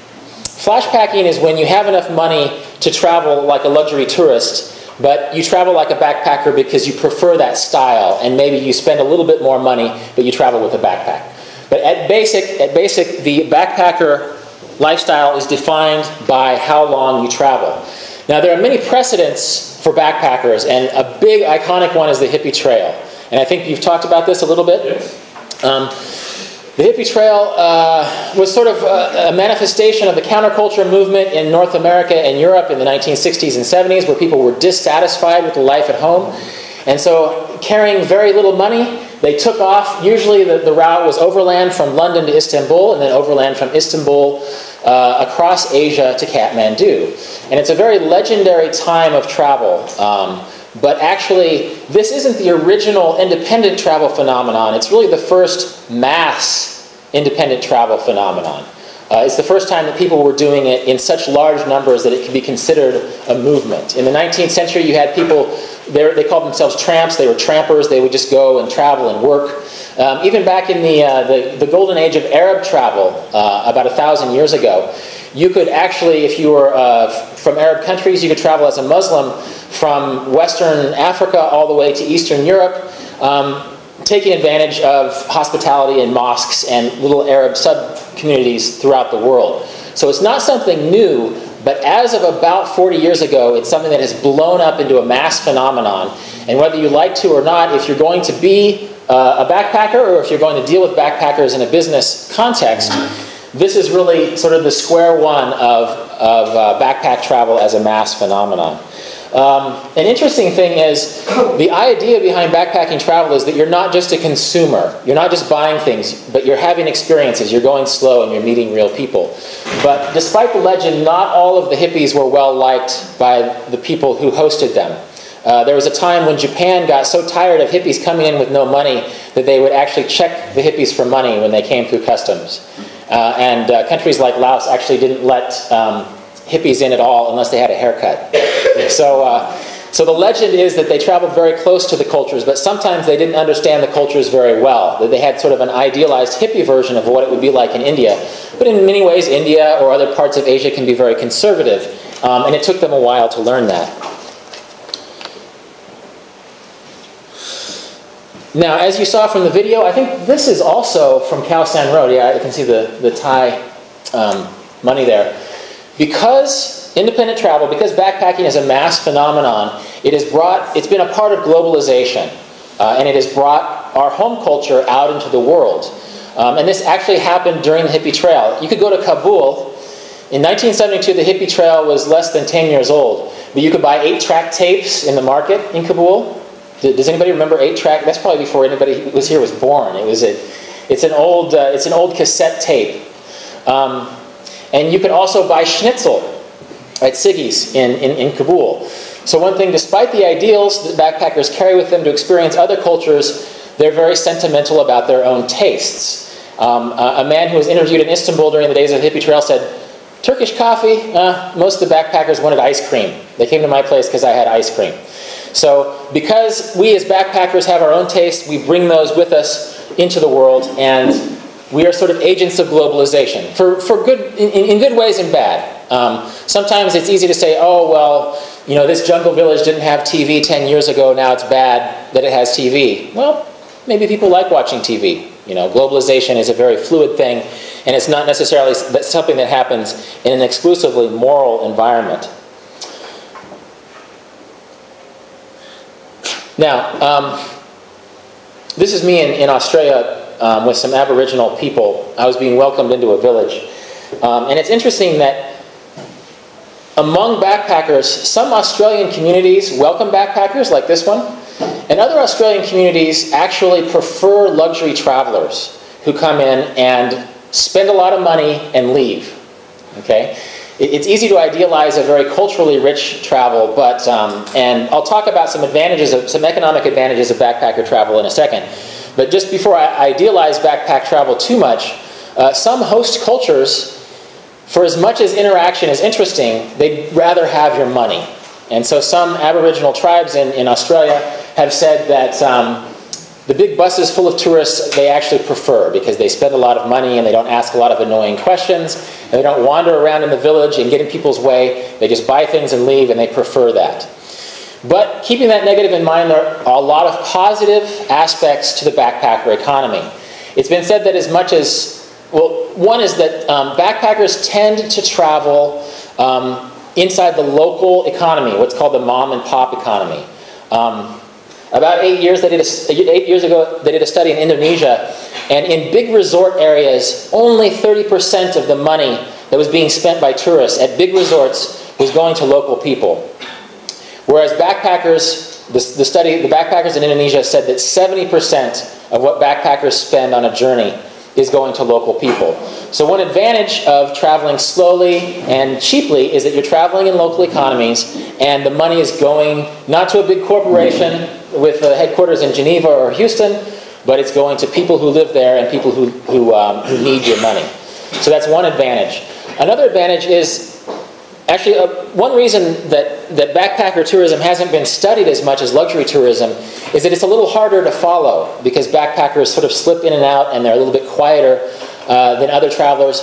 Flash packing is when you have enough money to travel like a luxury tourist, but you travel like a backpacker because you prefer that style, and maybe you spend a little bit more money, but you travel with a backpack. But at basic, at basic, the backpacker lifestyle is defined by how long you travel. Now, there are many precedents for backpackers, and a big iconic one is the hippie trail. And I think you've talked about this a little bit. Yes. Um, The hippie trail uh, was sort of a, a manifestation of the counterculture movement in North America and Europe in the nineteen sixties and seventies, where people were dissatisfied with the life at home. And so, carrying very little money, they took off. Usually the, the route was overland from London to Istanbul, and then overland from Istanbul uh, across Asia to Kathmandu. And it's a very legendary time of travel. Um, But actually, this isn't the original independent travel phenomenon. It's really the first mass independent travel phenomenon. Uh, it's the first time that people were doing it in such large numbers that it could be considered a movement. In the nineteenth century, you had people, they called themselves tramps. They were trampers. They would just go and travel and work. Um, even back in the, uh, the, the golden age of Arab travel, uh, about a thousand years ago, you could actually, if you were uh, from Arab countries, you could travel as a Muslim from Western Africa all the way to Eastern Europe, um, taking advantage of hospitality and mosques and little Arab sub-communities throughout the world. So it's not something new, but as of about forty years ago, it's something that has blown up into a mass phenomenon. And whether you like to or not, if you're going to be uh, a backpacker or if you're going to deal with backpackers in a business context, this is really sort of the square one of, of uh, backpack travel as a mass phenomenon. Um, an interesting thing is the idea behind backpacking travel is that you're not just a consumer. You're not just buying things, but you're having experiences. You're going slow and you're meeting real people. But despite the legend, not all of the hippies were well liked by the people who hosted them. Uh, there was a time when Japan got so tired of hippies coming in with no money that they would actually check the hippies for money when they came through customs. Uh, and uh, countries like Laos actually didn't let um, hippies in at all unless they had a haircut. So, uh, so the legend is that they traveled very close to the cultures, but sometimes they didn't understand the cultures very well. That they had sort of an idealized hippie version of what it would be like in India. But in many ways, India or other parts of Asia can be very conservative. Um, and it took them a while to learn that. Now, as you saw from the video, I think this is also from Khao San Road. Yeah, you can see the, the Thai um, money there. Because independent travel, because backpacking is a mass phenomenon, it has brought, it's been a part of globalization. Uh, and it has brought our home culture out into the world. Um, and this actually happened during the hippie trail. You could go to Kabul. In nineteen seventy-two, the hippie trail was less than ten years old. But you could buy eight-track tapes in the market in Kabul. Does anybody remember eight-track? That's probably before anybody who was here was born. It was a, it's an old, uh, it's an old cassette tape, um, and you could also buy schnitzel at Siggy's in, in in Kabul. So one thing, despite the ideals that backpackers carry with them to experience other cultures, they're very sentimental about their own tastes. Um, a, a man who was interviewed in Istanbul during the days of the hippie trail said, "Turkish coffee? Uh, most of the backpackers wanted ice cream. They came to my place because I had ice cream." So because we as backpackers have our own taste, we bring those with us into the world, and we are sort of agents of globalization, for, for good, in, in good ways and bad. Um, sometimes it's easy to say, oh, well, you know, this jungle village didn't have T V ten years ago, now it's bad that it has T V. Well, maybe people like watching T V. You know, globalization is a very fluid thing, and it's not necessarily something that happens in an exclusively moral environment. Now, um, this is me in, in Australia um, with some Aboriginal people. I was being welcomed into a village. Um, and it's interesting that among backpackers, some Australian communities welcome backpackers, like this one, and other Australian communities actually prefer luxury travelers who come in and spend a lot of money and leave. Okay? It's easy to idealize a very culturally rich travel, but um, and I'll talk about some advantages, of, some economic advantages of backpacker travel in a second. But just before I idealize backpack travel too much, uh, some host cultures, for as much as interaction is interesting, they'd rather have your money. And so some Aboriginal tribes in, in Australia have said that um, the big buses full of tourists they actually prefer, because they spend a lot of money and they don't ask a lot of annoying questions, and they don't wander around in the village and get in people's way. They just buy things and leave, and they prefer that. But keeping that negative in mind, there are a lot of positive aspects to the backpacker economy. It's been said that as much as, well, one is that um, backpackers tend to travel um, inside the local economy, what's called the mom and pop economy. Um, About eight years, they did a, eight years ago, they did a study in Indonesia, and in big resort areas, only thirty percent of the money that was being spent by tourists at big resorts was going to local people. Whereas backpackers, the, the study, the backpackers in Indonesia said that seventy percent of what backpackers spend on a journey is going to local people. So one advantage of traveling slowly and cheaply is that you're traveling in local economies, and the money is going not to a big corporation with a headquarters in Geneva or Houston, but it's going to people who live there and people who, who, um, who need your money. So that's one advantage. Another advantage is, actually, uh, one reason that, that backpacker tourism hasn't been studied as much as luxury tourism is that it's a little harder to follow, because backpackers sort of slip in and out and they're a little bit quieter uh, than other travelers.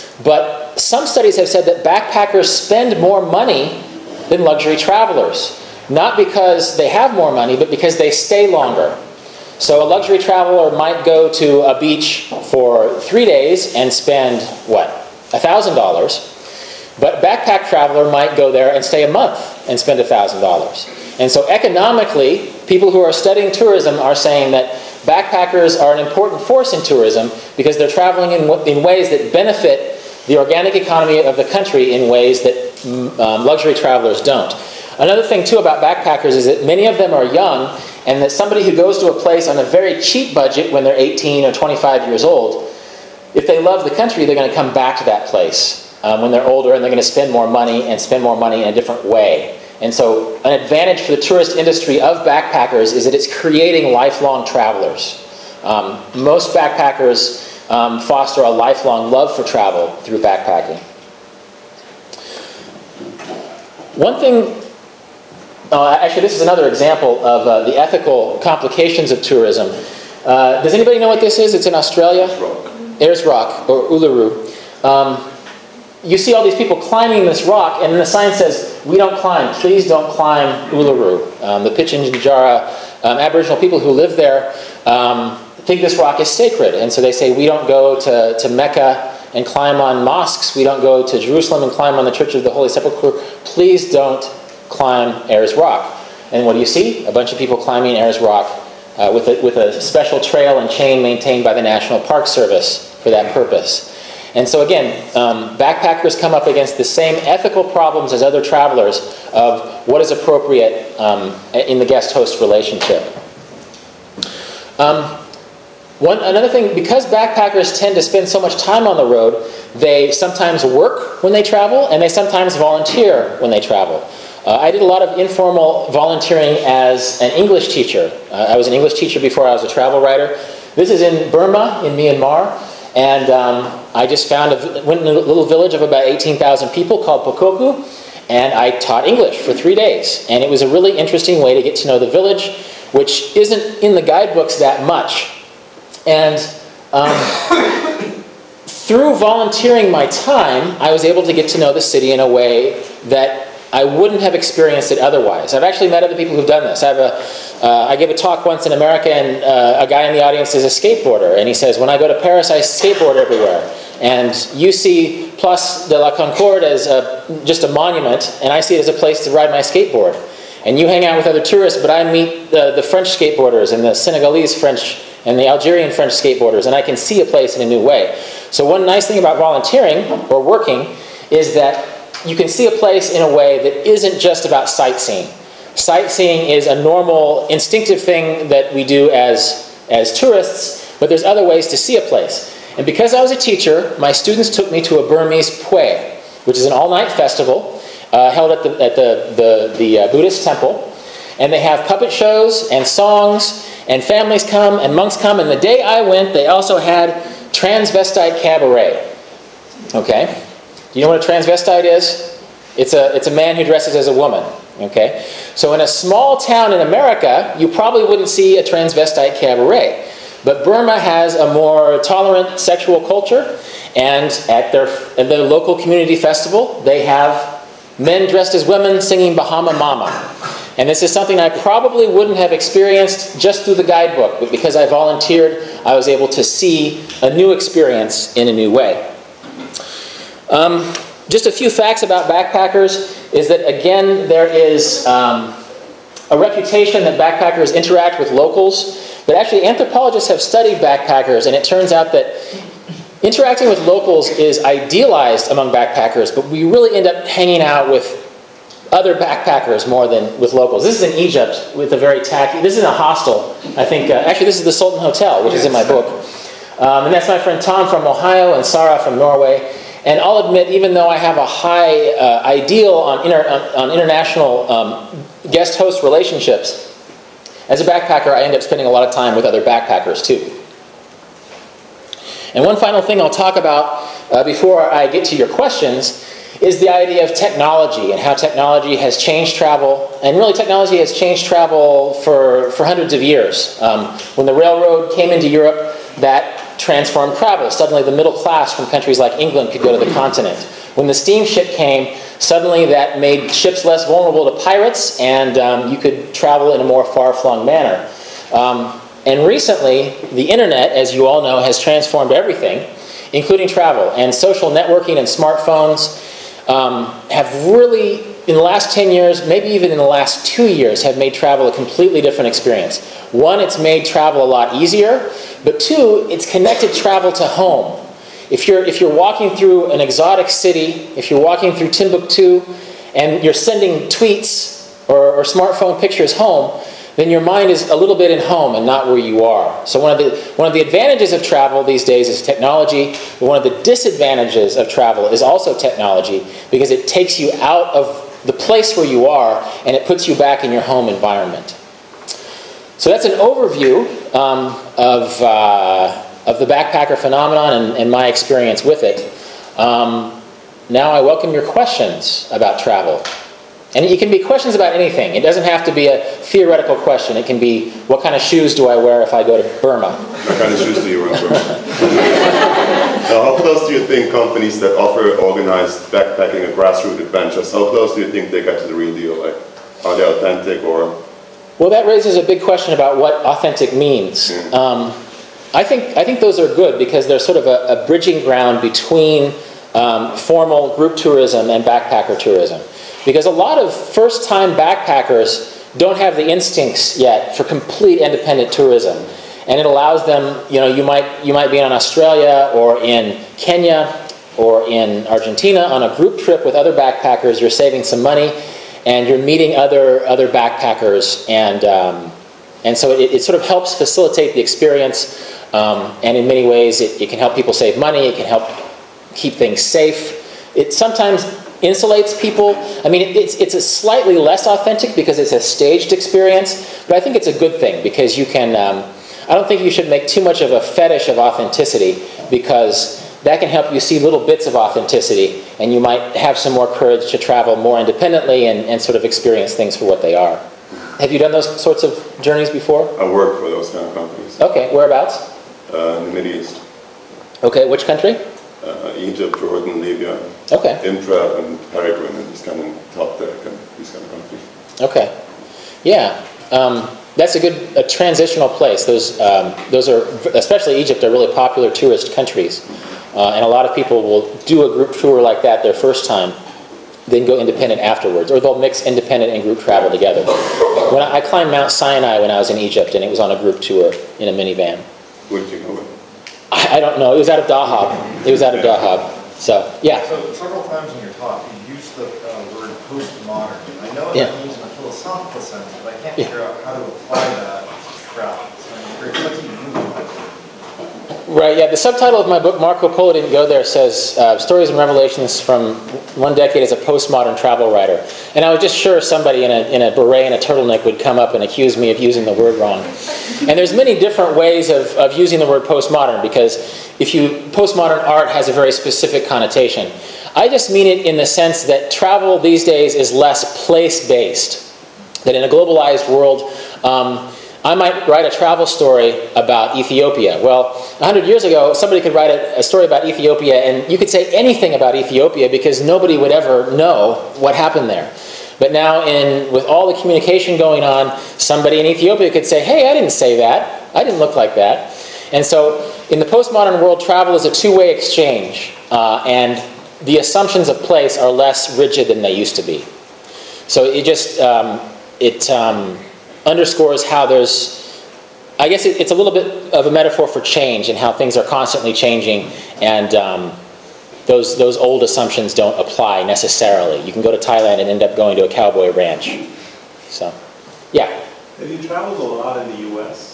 But some studies have said that backpackers spend more money than luxury travelers. Not because they have more money, but because they stay longer. So a luxury traveler might go to a beach for three days and spend, what, one thousand dollars. But backpack traveler might go there and stay a month and spend one thousand dollars. And so economically, people who are studying tourism are saying that backpackers are an important force in tourism because they're traveling in, in ways that benefit the organic economy of the country in ways that um, luxury travelers don't. Another thing too about backpackers is that many of them are young, and that somebody who goes to a place on a very cheap budget when they're eighteen or twenty-five years old, if they love the country, they're going to come back to that place um, when they're older, and they're going to spend more money and spend more money in a different way. And so an advantage for the tourist industry of backpackers is that it's creating lifelong travelers. Um, most backpackers um, foster a lifelong love for travel through backpacking. One thing, uh, actually this is another example of uh, the ethical complications of tourism. Uh, does anybody know what this is? It's in Australia? Ayers Rock, or Uluru. Um, you see all these people climbing this rock, and the sign says, "We don't climb, please don't climb Uluru." Um, the Pitjantjatjara um, Aboriginal people who live there um, think this rock is sacred, and so they say, "We don't go to, to Mecca and climb on mosques, we don't go to Jerusalem and climb on the Church of the Holy Sepulchre, please don't climb Ayers Rock." And what do you see? A bunch of people climbing Ayers Rock uh, with, a, with a special trail and chain maintained by the National Park Service for that purpose. And so again, um, backpackers come up against the same ethical problems as other travelers of what is appropriate um, in the guest-host relationship. Um, One, another thing, because backpackers tend to spend so much time on the road, they sometimes work when they travel, and they sometimes volunteer when they travel. Uh, I did a lot of informal volunteering as an English teacher. Uh, I was an English teacher before I was a travel writer. This is in Burma, in Myanmar, and um, I just found a, went in a little village of about eighteen thousand people called Pokoku, and I taught English for three days. And it was a really interesting way to get to know the village, which isn't in the guidebooks that much. And um, through volunteering my time, I was able to get to know the city in a way that I wouldn't have experienced it otherwise. I've actually met other people who've done this. I have a, uh, I gave a talk once in America, and uh, a guy in the audience is a skateboarder, and he says, "When I go to Paris, I skateboard everywhere. And you see Place de la Concorde as a, just a monument, and I see it as a place to ride my skateboard. And you hang out with other tourists, but I meet the, the French skateboarders and the Senegalese French and the Algerian French skateboarders, and I can see a place in a new way." So one nice thing about volunteering or working is that you can see a place in a way that isn't just about sightseeing. Sightseeing is a normal, instinctive thing that we do as, as tourists, but there's other ways to see a place. And because I was a teacher, my students took me to a Burmese Pwe, which is an all-night festival uh, held at the, at the, the, the uh, Buddhist temple. And they have puppet shows and songs, and families come and monks come. And the day I went, they also had transvestite cabaret. Okay? Do you know what a transvestite is? It's a, it's a man who dresses as a woman. Okay? So in a small town in America, you probably wouldn't see a transvestite cabaret. But Burma has a more tolerant sexual culture, and at their, at their local community festival, they have men dressed as women singing Bahama Mama. And this is something I probably wouldn't have experienced just through the guidebook, but because I volunteered, I was able to see a new experience in a new way. Um, just a few facts about backpackers is that, again, there is um, a reputation that backpackers interact with locals, but actually anthropologists have studied backpackers, and it turns out that interacting with locals is idealized among backpackers, but we really end up hanging out with other backpackers more than with locals. This is in Egypt with a very tacky, this is in a hostel. I think, uh, actually this is the Sultan Hotel, which is in my book. Um, and that's my friend Tom from Ohio and Sarah from Norway. And I'll admit, even though I have a high uh, ideal on, inter on, on international um, guest-host relationships, as a backpacker I end up spending a lot of time with other backpackers too. And one final thing I'll talk about uh, before I get to your questions is the idea of technology and how technology has changed travel. And really technology has changed travel for, for hundreds of years. Um, when the railroad came into Europe, that transformed travel. Suddenly the middle class from countries like England could go to the continent. When the steamship came, suddenly that made ships less vulnerable to pirates, and um, you could travel in a more far-flung manner. Um, and recently, the internet, as you all know, has transformed everything, including travel. And social networking and smartphones um, have really, in the last ten years, maybe even in the last two years, have made travel a completely different experience. One, it's made travel a lot easier, but two, it's connected travel to home. If you're, if you're walking through an exotic city, if you're walking through Timbuktu, and you're sending tweets or smartphone pictures home, then your mind is a little bit in home and not where you are. So one of the one of the advantages of travel these days is technology, but one of the disadvantages of travel is also technology, because it takes you out of the place where you are and it puts you back in your home environment. So that's an overview um, of, uh, of the backpacker phenomenon and, and my experience with it. Um, now I welcome your questions about travel. And it can be questions about anything. It doesn't have to be a theoretical question. It can be, what kind of shoes do I wear if I go to Burma? What kind of shoes do you wear in Burma? Now, how close do you think companies that offer organized backpacking and grassroots adventures, how close do you think they get to the real deal? Like, are they authentic or... Well, that raises a big question about what authentic means. Yeah. Um, I think I think those are good because they're sort of a, a bridging ground between um, formal group tourism and backpacker tourism. Because a lot of first-time backpackers don't have the instincts yet for complete independent tourism. And it allows them, you know, you might you might be in Australia or in Kenya or in Argentina on a group trip with other backpackers. You're saving some money, and you're meeting other other backpackers, and um, and so it, it sort of helps facilitate the experience. Um, and in many ways, it, it can help people save money. It can help keep things safe. It sometimes insulates people. I mean, it, it's it's a slightly less authentic because it's a staged experience, but I think it's a good thing because you can. Um, I don't think you should make too much of a fetish of authenticity, because that can help you see little bits of authenticity, and you might have some more courage to travel more independently and, and sort of experience things for what they are. Have you done those sorts of journeys before? I work for those kind of companies. Okay, whereabouts? Uh, in the Middle East. Okay, which country? Uh, Egypt, Jordan, Libya. Okay. Intra and Peregrine and these kind of top deck and these kind of countries. Okay. Yeah. Um, that's a good a transitional place. Those um, those are, especially Egypt, are really popular tourist countries. Uh, and a lot of people will do a group tour like that their first time, then go independent afterwards. Or they'll mix independent and group travel together. When I, I climbed Mount Sinai when I was in Egypt, and it was on a group tour in a minivan. Where did you go with? I, I don't know. It was out of Dahab. It was out of Dahab. So, yeah. So several times in your talk, you used the uh, word postmodern. I know what Yeah. that means in a philosophical sense, but I can't Yeah. figure out how to apply that to travel. So I'm curious, what do you mean by that? Right, yeah. The subtitle of my book, Marco Polo Didn't Go There, says uh, Stories and Revelations from One Decade as a Postmodern Travel Writer. And I was just sure somebody in a, in a beret and a turtleneck would come up and accuse me of using the word wrong. And there's many different ways of, of using the word postmodern, because if you postmodern art has a very specific connotation. I just mean it in the sense that travel these days is less place-based. That in a globalized world, um, I might write a travel story about Ethiopia. Well, a hundred years ago, somebody could write a, a story about Ethiopia, and you could say anything about Ethiopia because nobody would ever know what happened there. But now, in with all the communication going on, somebody in Ethiopia could say, hey, I didn't say that. I didn't look like that. And so, in the postmodern world, travel is a two-way exchange, uh, and the assumptions of place are less rigid than they used to be. So it just, um, it... Um, underscores how there's, I guess it, it's a little bit of a metaphor for change and how things are constantly changing, and um, those those old assumptions don't apply necessarily. You can go to Thailand and end up going to a cowboy ranch. So, yeah. Have you traveled a lot in the U S?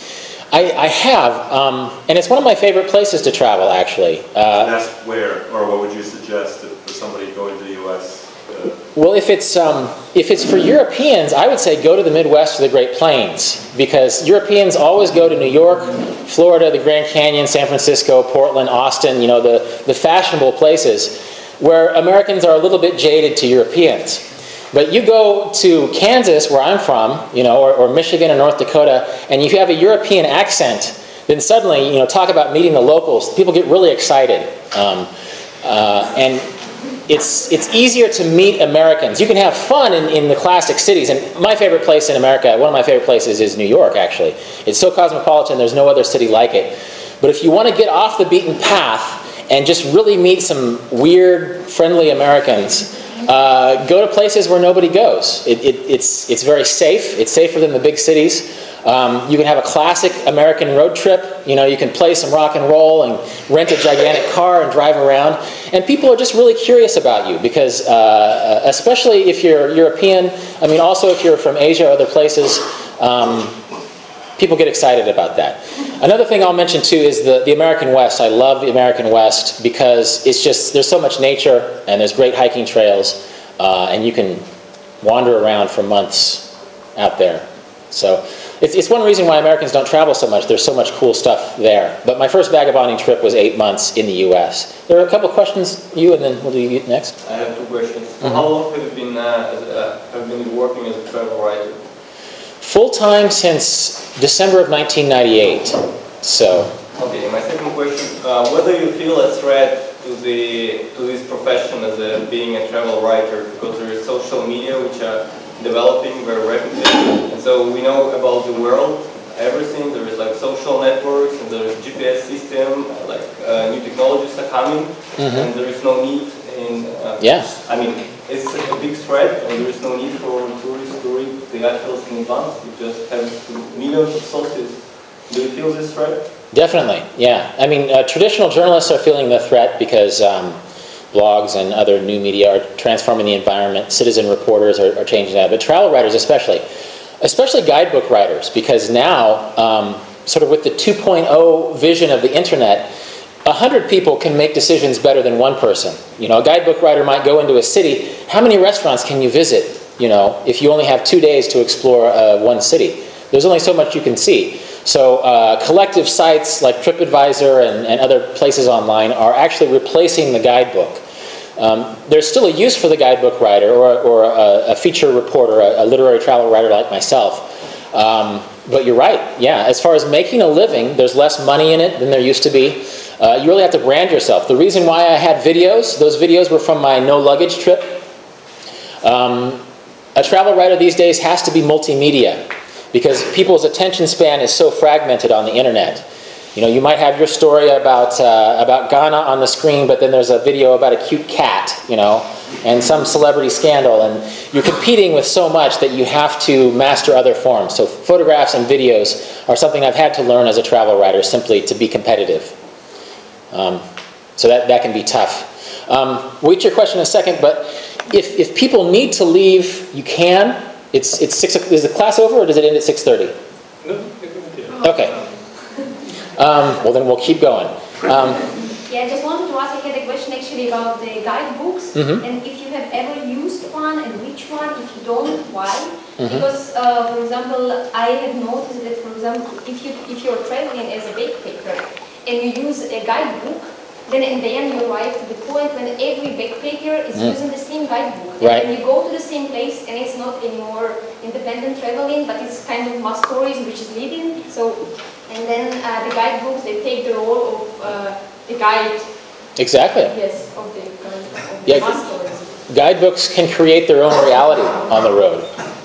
I, I have, um, and it's one of my favorite places to travel, actually. Uh, and that's where, or what would you suggest for somebody going to the U S? Uh, Well, if it's um, if it's for Europeans, I would say go to the Midwest or the Great Plains, because Europeans always go to New York, Florida, the Grand Canyon, San Francisco, Portland, Austin, you know, the, the fashionable places, where Americans are a little bit jaded to Europeans. But you go to Kansas, where I'm from, you know, or, or Michigan or North Dakota, and if you have a European accent, then suddenly, you know, talk about meeting the locals. People get really excited, um, uh, and It's it's easier to meet Americans. You can have fun in, in the classic cities. And my favorite place in America, one of my favorite places is New York, actually. It's so cosmopolitan, there's no other city like it. But if you want to get off the beaten path and just really meet some weird, friendly Americans, uh, go to places where nobody goes. It, it, it's, it's very safe. It's safer than the big cities. Um, you can have a classic American road trip. You know, you can play some rock and roll and rent a gigantic car and drive around. And people are just really curious about you because, uh, especially if you're European, I mean, also if you're from Asia or other places, um, people get excited about that. Another thing I'll mention too is the, the American West. I love the American West because it's just, there's so much nature and there's great hiking trails, uh, and you can wander around for months out there. So it's, it's one reason why Americans don't travel so much. There's so much cool stuff there. But my first vagabonding trip was eight months in the U S. There are a couple of questions, you, and then we'll do you next. I have two questions. Mm-hmm. How long have you been uh, as a, have been working as a travel writer? Full-time since December of nineteen ninety-eight. So. Okay, my second question, uh, whether you feel a threat to the to this profession as a, being a travel writer, because there is social media which are developing very rapidly, and so we know about the world, everything, there is like social networks, and there is G P S system, like uh, new technologies are coming, mm-hmm. and there is no need in, uh, yeah. I mean, it's a big threat, and there is no need for tourists to read the articles in advance, you just have millions of sources. Do you feel this threat? Definitely, yeah. I mean, uh, traditional journalists are feeling the threat because um, blogs and other new media are transforming the environment. Citizen reporters are, are changing that, but travel writers especially, especially guidebook writers, because now, um, sort of with the two point oh vision of the internet, a hundred people can make decisions better than one person. You know, a guidebook writer might go into a city. How many restaurants can you visit? You know, if you only have two days to explore uh, one city, there's only so much you can see. So uh, collective sites like TripAdvisor and, and other places online are actually replacing the guidebook. Um, there's still a use for the guidebook writer or, or a, a feature reporter, a, a literary travel writer like myself. Um, but you're right, yeah. As far as making a living, there's less money in it than there used to be. Uh, you really have to brand yourself. The reason why I had videos, those videos were from my no luggage trip. Um, a travel writer these days has to be multimedia, because people's attention span is so fragmented on the internet. You know, you might have your story about uh, about Ghana on the screen, but then there's a video about a cute cat, you know, and some celebrity scandal, and you're competing with so much that you have to master other forms. So photographs and videos are something I've had to learn as a travel writer, simply to be competitive. Um, so that, that can be tough. Um, we'll get to your question in a second, but if, if people need to leave, you can. It's it's six. Is the class over, or does it end at six thirty? No. Okay. Um, well, then we'll keep going. Um, yeah, I just wanted to ask. I had a question actually about the guidebooks, mm-hmm. and if you have ever used one, and which one. If you don't, why? Mm-hmm. Because, uh, for example, I have noticed that, for example, if you if you're traveling as a backpacker and you use a guidebook, then in the end you arrive to the point when every backpacker is mm. using the same guidebook. Right. And when you go to the same place, and it's not anymore independent traveling, but it's kind of mass tourism which is leading. So, and then uh, the guidebooks, they take the role of uh, the guide. Exactly. Yes, of the, uh, of the yeah. mass tourism. Guidebooks can create their own reality on the road.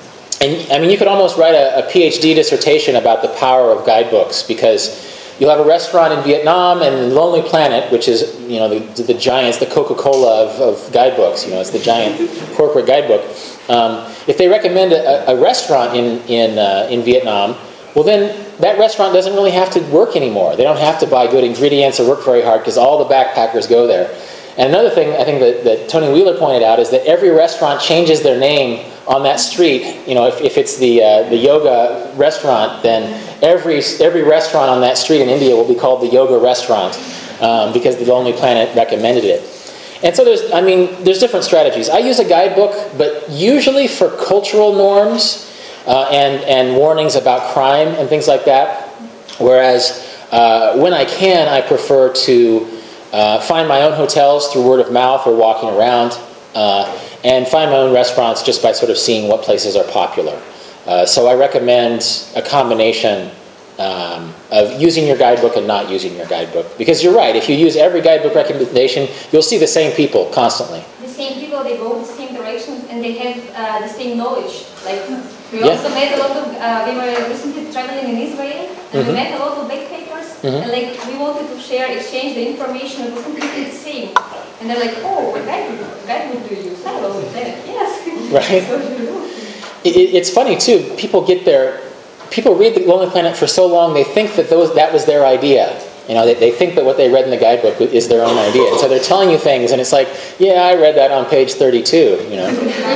And I mean, you could almost write a, a PhD dissertation about the power of guidebooks, because you'll have a restaurant in Vietnam and Lonely Planet, which is, you know, the, the giants, the Coca-Cola of, of guidebooks. You know, it's the giant corporate guidebook. Um, if they recommend a, a restaurant in in uh, in Vietnam, well, then that restaurant doesn't really have to work anymore. They don't have to buy good ingredients or work very hard, because all the backpackers go there. And another thing I think that, that Tony Wheeler pointed out is that every restaurant changes their name on that street. You know, if, if it's the uh, the yoga restaurant, then every every restaurant on that street in India will be called the yoga restaurant, um, because the Lonely Planet recommended it. And so there's, I mean, there's different strategies. I use a guidebook, but usually for cultural norms uh, and and warnings about crime and things like that. Whereas uh, when I can, I prefer to uh, find my own hotels through word of mouth or walking around. Uh, and find my own restaurants just by sort of seeing what places are popular. Uh, so I recommend a combination um, of using your guidebook and not using your guidebook. Because you're right, if you use every guidebook recommendation, you'll see the same people constantly. The same people, they go the same direction, and they have uh, the same knowledge. Like, we yeah. also met a lot of, uh, we were recently traveling in Israel, and mm-hmm. we met a lot of backpackers, mm-hmm. and like, we wanted to share, exchange the information, it was completely the same. And they're like, oh, what guidebook, guidebook do you use? I will say, yes. Right. So do you. It, it's funny too. People get their, people read the Lonely Planet for so long they think that those that was their idea, You know, they, they think that what they read in the guidebook is their own idea. And so they're telling you things, and it's like, yeah, I read that on page thirty-two, you know.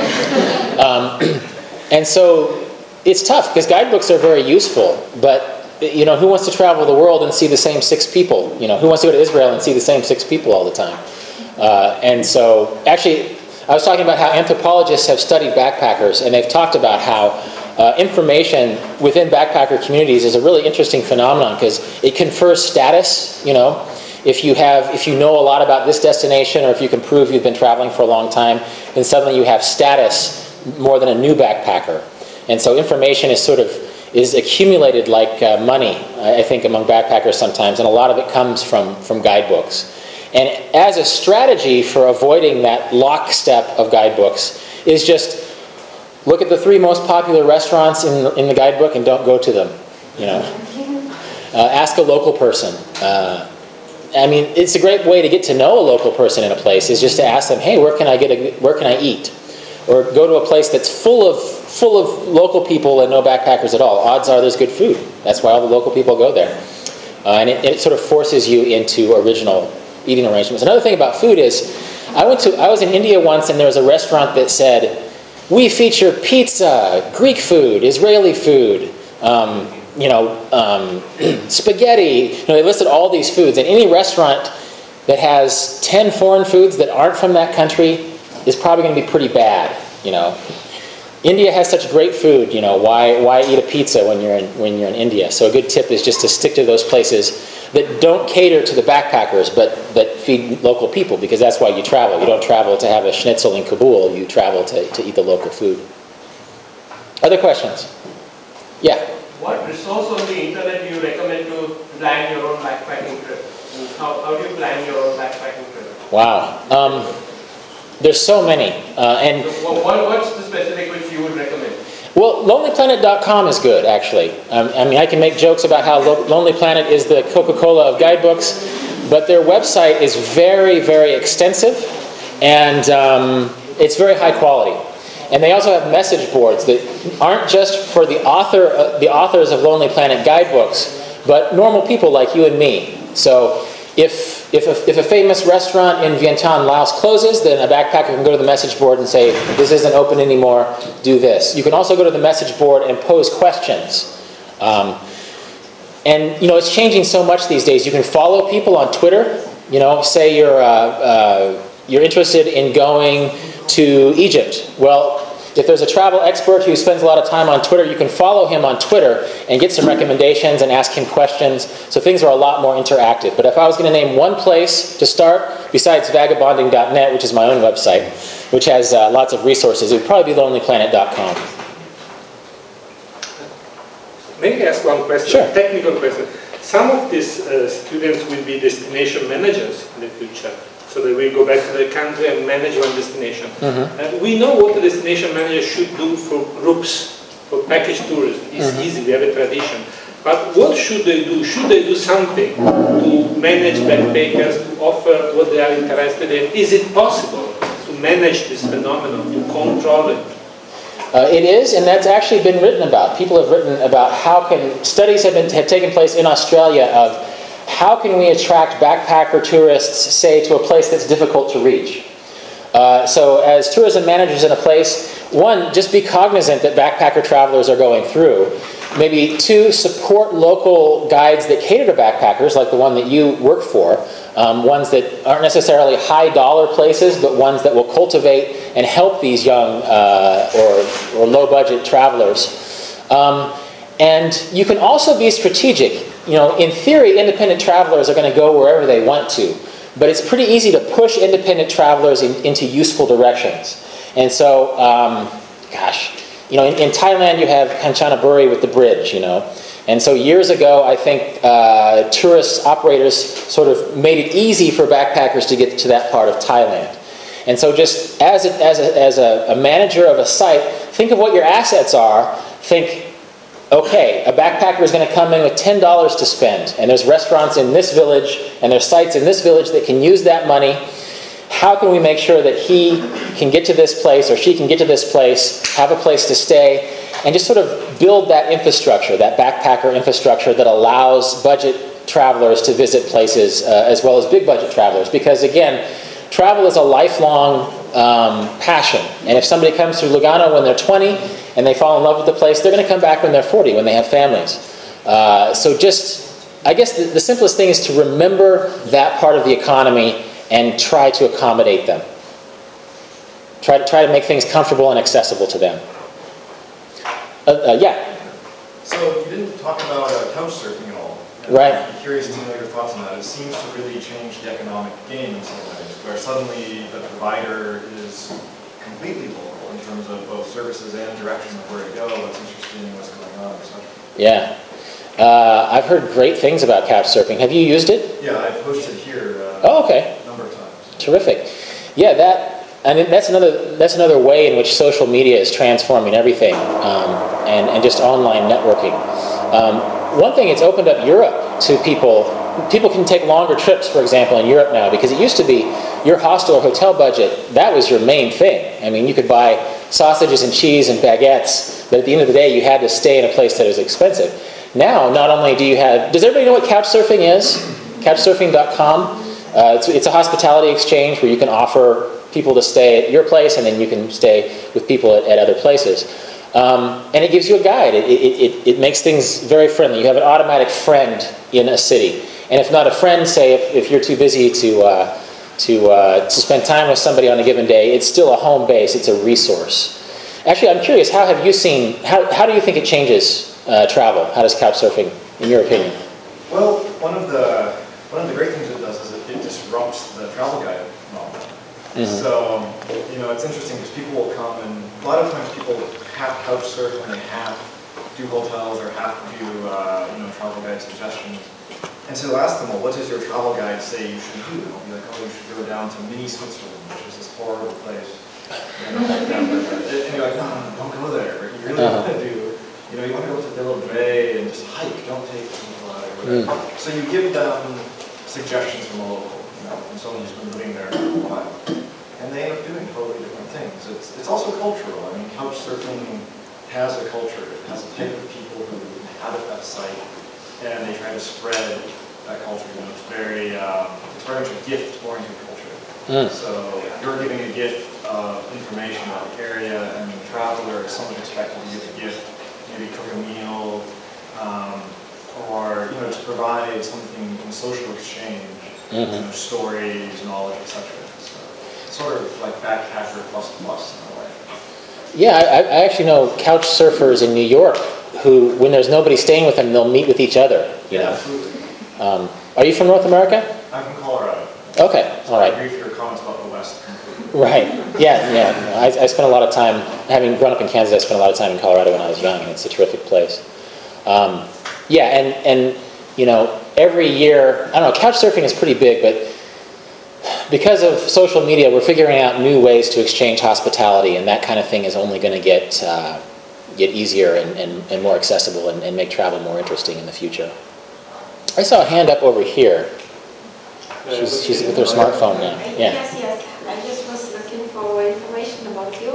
um, and so it's tough, because guidebooks are very useful, but, you know, who wants to travel the world and see the same six people? You know, who wants to go to Israel and see the same six people all the time? Uh, and so, actually, I was talking about how anthropologists have studied backpackers, and they've talked about how Uh, information within backpacker communities is a really interesting phenomenon, because it confers status. You know, if you have, if you know a lot about this destination, or if you can prove you've been traveling for a long time, then suddenly you have status more than a new backpacker. And so information is sort of is accumulated like uh, money, I think, among backpackers sometimes, and a lot of it comes from from guidebooks. And as a strategy for avoiding that lockstep of guidebooks is just look at the three most popular restaurants in the, in the guidebook and don't go to them. You know, uh, ask a local person. Uh, I mean, it's a great way to get to know a local person in a place, is just to ask them, "Hey, where can I get a, where can I eat?" Or go to a place that's full of full of local people and no backpackers at all. Odds are there's good food. That's why all the local people go there, uh, and it, it sort of forces you into original eating arrangements. Another thing about food is, I went to I was in India once, and there was a restaurant that said, "We feature pizza, Greek food, Israeli food, um, you know, um, spaghetti." You know, they listed all these foods. And any restaurant that has ten foreign foods that aren't from that country is probably going to be pretty bad. You know, India has such great food. You know, why why eat a pizza when you're in when you're in India? So a good tip is just to stick to those places that don't cater to the backpackers, but but feed local people, because that's why you travel. You don't travel to have a schnitzel in Kabul. You travel to, to eat the local food. Other questions? Yeah. What resource on the internet do you recommend to plan your own backpacking trip? How, how do you plan your own backpacking trip? Wow. Um, there's so many. Uh, and so what, what's the specific which you would recommend? Well, lonely planet dot com is good, actually. Um, I mean, I can make jokes about how Lo- Lonely Planet is the Coca-Cola of guidebooks, but their website is very, very extensive, and um, it's very high quality. And they also have message boards that aren't just for the author, uh, the authors of Lonely Planet guidebooks, but normal people like you and me. So if if a, if a famous restaurant in Vientiane, Laos closes, then a backpacker can go to the message board and say, "This isn't open anymore, do this." You can also go to the message board and pose questions. Um, and, you know, it's changing so much these days. You can follow people on Twitter. You know, say you're, uh, uh, you're interested in going to Egypt. Well, if there's a travel expert who spends a lot of time on Twitter, you can follow him on Twitter and get some recommendations and ask him questions. So things are a lot more interactive. But if I was going to name one place to start, besides vagabonding dot net, which is my own website, which has uh, lots of resources, it would probably be lonely planet dot com. May I ask one question? Sure. A technical question. Some of these uh, students will be destination managers in the future. So they will go back to their country and manage one destination. Mm-hmm. uh, we know what the destination manager should do for groups, for package tourism. It's mm-hmm. easy, we have a tradition. But what should they do? Should they do something to manage backpackers, to offer what they are interested in? Is it possible to manage this phenomenon, to control it? Uh, it is, and that's actually been written about. People have written about how can, studies have, been, have taken place in Australia of how can we attract backpacker tourists, say, to a place that's difficult to reach? Uh, so as tourism managers in a place, one, just be cognizant that backpacker travelers are going through. Maybe two, support local guides that cater to backpackers, like the one that you work for. Um, ones that aren't necessarily high dollar places, but ones that will cultivate and help these young uh, or, or low budget travelers. Um, and you can also be strategic. You know, in theory, independent travelers are going to go wherever they want to, but it's pretty easy to push independent travelers in, into useful directions. And so, um, gosh, you know, in, in Thailand you have Kanchanaburi with the bridge, you know. And so years ago, I think uh, tourist operators sort of made it easy for backpackers to get to that part of Thailand. And so just as a, as a, as a, a manager of a site, think of what your assets are. Think, okay, a backpacker is going to come in with ten dollars to spend, and there's restaurants in this village, and there's sites in this village that can use that money. How can we make sure that he can get to this place, or she can get to this place, have a place to stay, and just sort of build that infrastructure, that backpacker infrastructure that allows budget travelers to visit places uh, as well as big budget travelers, because again, travel is a lifelong um, passion. And if somebody comes through Lugano when they're twenty and they fall in love with the place, they're going to come back when they're forty, when they have families. Uh, so just, I guess the, the simplest thing is to remember that part of the economy and try to accommodate them. Try to, try to make things comfortable and accessible to them. Uh, uh, yeah? So you didn't talk about uh, couch surfing at all. And Right. I'm curious to know your thoughts on that. It seems to really change the economic game in some ways, where suddenly the provider is completely local in terms of both services and direction of where to go, what's interesting, what's going on, et cetera. Yeah. Uh, I've heard great things about couch surfing. Have you used it? Yeah, I've posted here uh, Oh, okay. a number of times. Terrific. Yeah, that, and that's another that's another way in which social media is transforming everything, um, and and just online networking. Um, one thing, it's opened up Europe to people. People can take longer trips, for example, in Europe now, because it used to be your hostel or hotel budget, that was your main thing. I mean, you could buy sausages and cheese and baguettes, but at the end of the day, you had to stay in a place that was expensive. Now, not only do you have... Does everybody know what couchsurfing is? couch surfing dot com. Uh, it's, it's a hospitality exchange where you can offer people to stay at your place, and then you can stay with people at, at other places. Um, and it gives you a guide. It, it, it, it makes things very friendly. You have an automatic friend in a city. And if not a friend, say if, if you're too busy to, uh, to, uh, to spend time with somebody on a given day, it's still a home base. It's a resource. Actually, I'm curious, how have you seen... How, how do you think it changes uh, travel? How does couchsurfing, in your opinion? Well, one of the one of the great things it does is it, it disrupts the travel guide model. Mm-hmm. So, you know, it's interesting because people will come, and a lot of times people have couch surf when they have do hotels or have to do uh, you know, travel guide suggestions. And so I'll ask them, well, what does your travel guide say you should do? And I'll be like, oh, you should go down to mini Switzerland, which is this horrible place. And, and you're like, no, no, no, don't go there. You really uh-huh. want to do, you know, you want to go to Villa Dre and just hike, don't take people out or whatever. Mm. So you give them suggestions from a local, you know, from someone who's been living there for a while. And they end up doing totally different things. It's, it's also cultural. I mean, couch surfing has a culture. It has a type of people who inhabit that site, and they try to spread that culture. You know, it's very, um, it's very much a gift-oriented culture. Mm. So you're giving a gift of information about the area, and the traveler is somewhat expected to give a gift, maybe cook a meal, um, or you know, to provide something in social exchange, mm-hmm. you know, stories, knowledge, et cetera. So, sort of like backpacker plus plus in a way. Yeah, I, I actually know couch surfers in New York who, when there's nobody staying with them, they'll meet with each other. You yeah, know. absolutely. Um, are you from North America? I'm from Colorado. Okay, all right. I agree with your comments about the West completely. Right. Yeah, yeah. I, I spent a lot of time, having grown up in Kansas, I spent a lot of time in Colorado when I was young, and it's a terrific place. Um, yeah, and, and, you know, every year, I don't know, couch surfing is pretty big, but because of social media, we're figuring out new ways to exchange hospitality, and that kind of thing is only going to get uh, get easier and, and, and more accessible and, and make travel more interesting in the future. I saw a hand up over here. She's, she's with her smartphone now. Yeah. Yes, yes. I just was looking for information about you.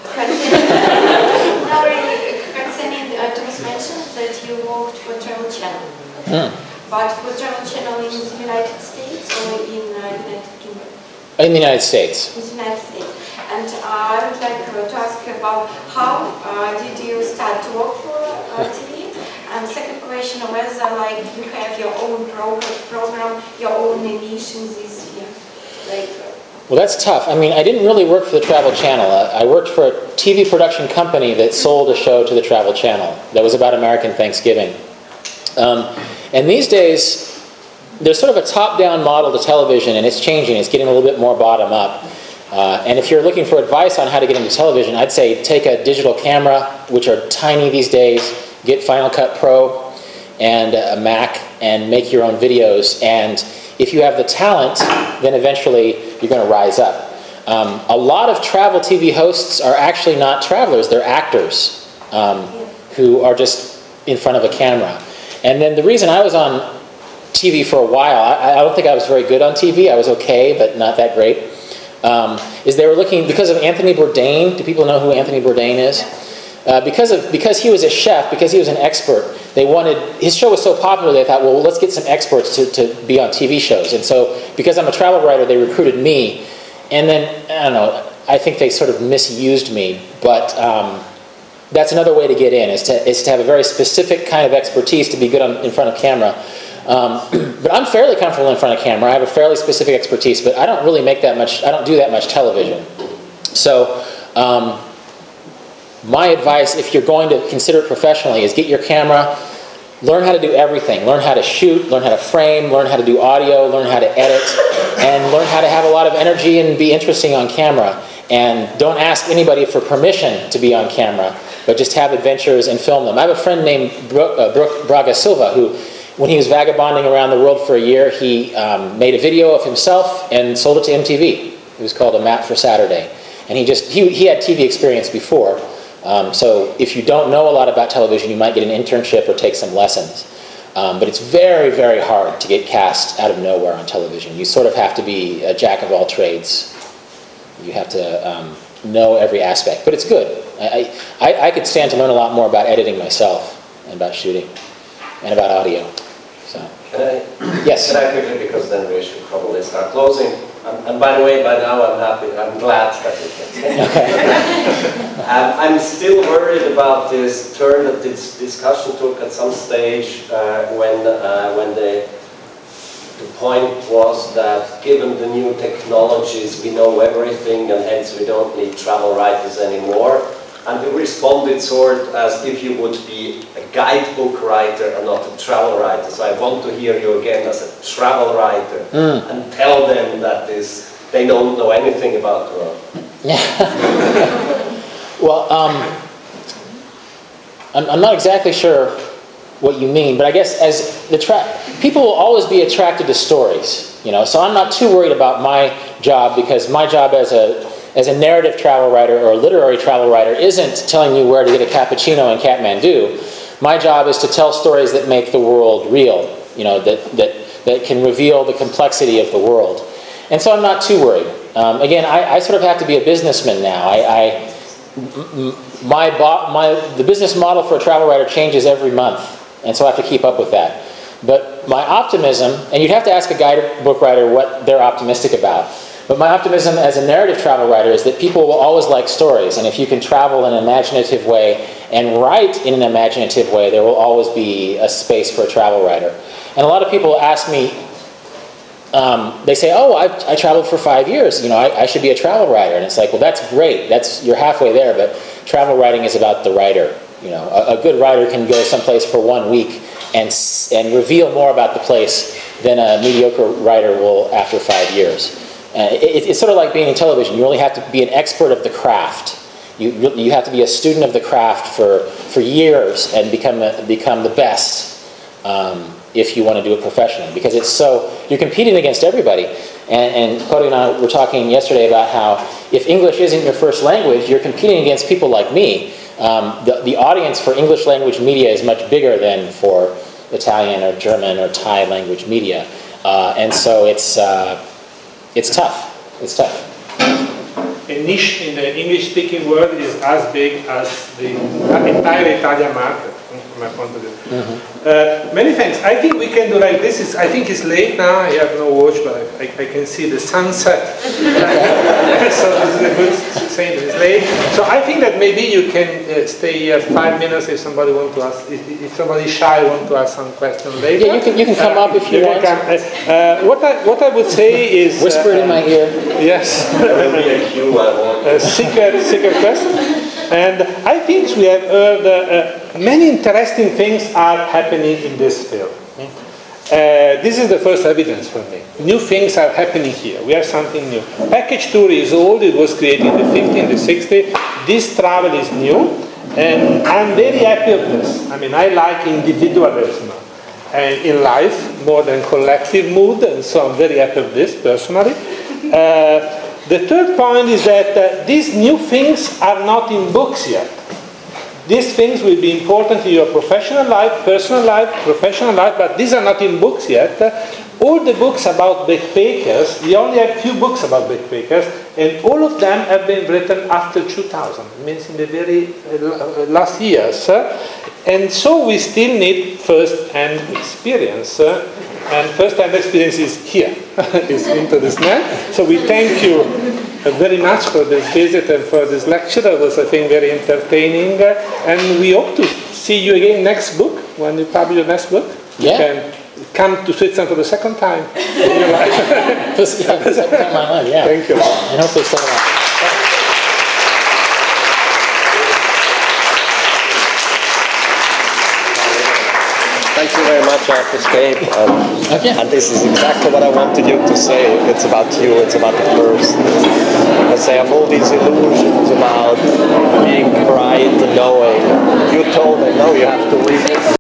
Concerning, now, concerning uh, it was mentioned that you worked for Travel Channel. Mm. But for Travel Channel in the United States or in uh, United Kingdom? In the United States. In the United States. And uh, I would like uh, to ask about how uh, did you start to work for uh, T V? And second question, whether like you have your own pro program, your own niche in this year? Like, uh, well, that's tough. I mean, I didn't really work for the Travel Channel. I worked for a T V production company that sold a show to the Travel Channel that was about American Thanksgiving. Um, and these days, there's sort of a top-down model to television, and it's changing. It's getting a little bit more bottom-up. Uh, and if you're looking for advice on how to get into television, I'd say take a digital camera, which are tiny these days, get Final Cut Pro and a Mac, and make your own videos. And if you have the talent, then eventually you're going to rise up. Um, a lot of travel T V hosts are actually not travelers. They're actors um, who are just in front of a camera. And then the reason I was on T V for a while, I, I don't think I was very good on T V. I was okay, but not that great. Um, is they were looking, because of Anthony Bourdain. Do people know who Anthony Bourdain is? Uh, because of because he was a chef, because he was an expert, they wanted, his show was so popular, they thought, well, let's get some experts to, to be on T V shows. And so, because I'm a travel writer, they recruited me. And then, I don't know, I think they sort of misused me. But um, that's another way to get in, is to, is to have a very specific kind of expertise to be good on, in front of camera. Um, but I'm fairly comfortable in front of camera. I have a fairly specific expertise, but I don't really make that much, I don't do that much television. So, um, my advice, if you're going to consider it professionally, is get your camera, learn how to do everything. Learn how to shoot, learn how to frame, learn how to do audio, learn how to edit, and learn how to have a lot of energy and be interesting on camera. And don't ask anybody for permission to be on camera, but just have adventures and film them. I have a friend named Brooke, uh, Brooke Braga Silva who, when he was vagabonding around the world for a year, he um, made a video of himself and sold it to M T V. It was called A Map for Saturday. And he just, he, he had T V experience before. Um, so if you don't know a lot about television, you might get an internship or take some lessons. Um, but it's very, very hard to get cast out of nowhere on television. You sort of have to be a jack of all trades. You have to um, know every aspect. But it's good. I, I, I could stand to learn a lot more about editing myself and about shooting and about audio. So. Can I, yes? Can I quickly, because then we should probably start closing. Um, and by the way, by now I'm happy, I'm glad that we can. Okay. um, I'm still worried about this turn that this discussion took at some stage uh, when, uh, when the, the point was that given the new technologies, we know everything and hence we don't need travel writers anymore. And you responded sort as if you would be a guidebook writer and not a travel writer. So I want to hear you again as a travel writer mm. and tell them that this, they don't know anything about the world. Well, um, I'm, I'm not exactly sure what you mean, but I guess as the tra- people will always be attracted to stories, you know. So I'm not too worried about my job, because my job as a as a narrative travel writer or a literary travel writer isn't telling you where to get a cappuccino in Kathmandu. My job is to tell stories that make the world real, you know, that that that can reveal the complexity of the world. And so I'm not too worried. Um, again, I, I sort of have to be a businessman now. I, I my my the business model for a travel writer changes every month, and so I have to keep up with that. But my optimism, and you'd have to ask a guidebook writer what they're optimistic about. But my optimism as a narrative travel writer is that people will always like stories, and if you can travel in an imaginative way and write in an imaginative way, there will always be a space for a travel writer. And a lot of people ask me, um, they say, oh, I've, I traveled for five years, you know, I, I should be a travel writer. And it's like, well, that's great, that's, you're halfway there, but travel writing is about the writer. You know, a, a good writer can go someplace for one week and, and reveal more about the place than a mediocre writer will after five years. Uh, it, it's sort of like being in television. You really have to be an expert of the craft. You, you have to be a student of the craft for, for years and become a, become the best um, if you want to do it professionally. Because it's so, you're competing against everybody. And, and Cody and I were talking yesterday about how if English isn't your first language, you're competing against people like me. Um, the, the audience for English language media is much bigger than for Italian or German or Thai language media. Uh, and so it's... Uh, It's tough. It's tough. A niche in the English-speaking world is as big as the entire Italian market, from my point of view. Mm-hmm. uh, many thanks. I think we can do like this. Is I think it's late now. I have no watch, but I, I, I can see the sunset. So this is a good saying that it's late. So I think that maybe you can uh, stay here five minutes if somebody wants to ask. If, if somebody shy wants to ask some question later. Yeah, you can you can come uh, up if you, you want. Come, uh, what I what I would say is whisper it uh, in my ear. Yes. A secret, secret question. And I think we have heard uh, uh, many interesting things are happening in this field. Uh, this is the first evidence for me. New things are happening here. We have something new. Package tour is old. It was created in the fifties, the sixties. This travel is new. And I'm very happy of this. I mean, I like individualism and in life more than collective mood. And so I'm very happy of this personally. Uh, The third point is that uh, these new things are not in books yet. These things will be important in your professional life, personal life, professional life, but these are not in books yet. Uh, all the books about backpackers, we only have few books about backpackers, And all of them have been written after two thousand, it means in the very uh, last years. Uh, and so we still need first-hand experience. Uh, and first-hand experience is here, is into this net. So we thank you uh, very much for this visit and for this lecture. That was, I think, very entertaining. Uh, and we hope to see you again next book, when you publish your next book. Yeah. You can come to Switzerland for the second time in your life. For the second time in my life, yeah. Thank you. And hopefully so on. Thank you very much. I have to escape. Um, Okay. And this is exactly what I wanted you to say. It's about you. It's about the person. Let's say I have all these illusions about being bright and knowing. You told me, no, you have to read it.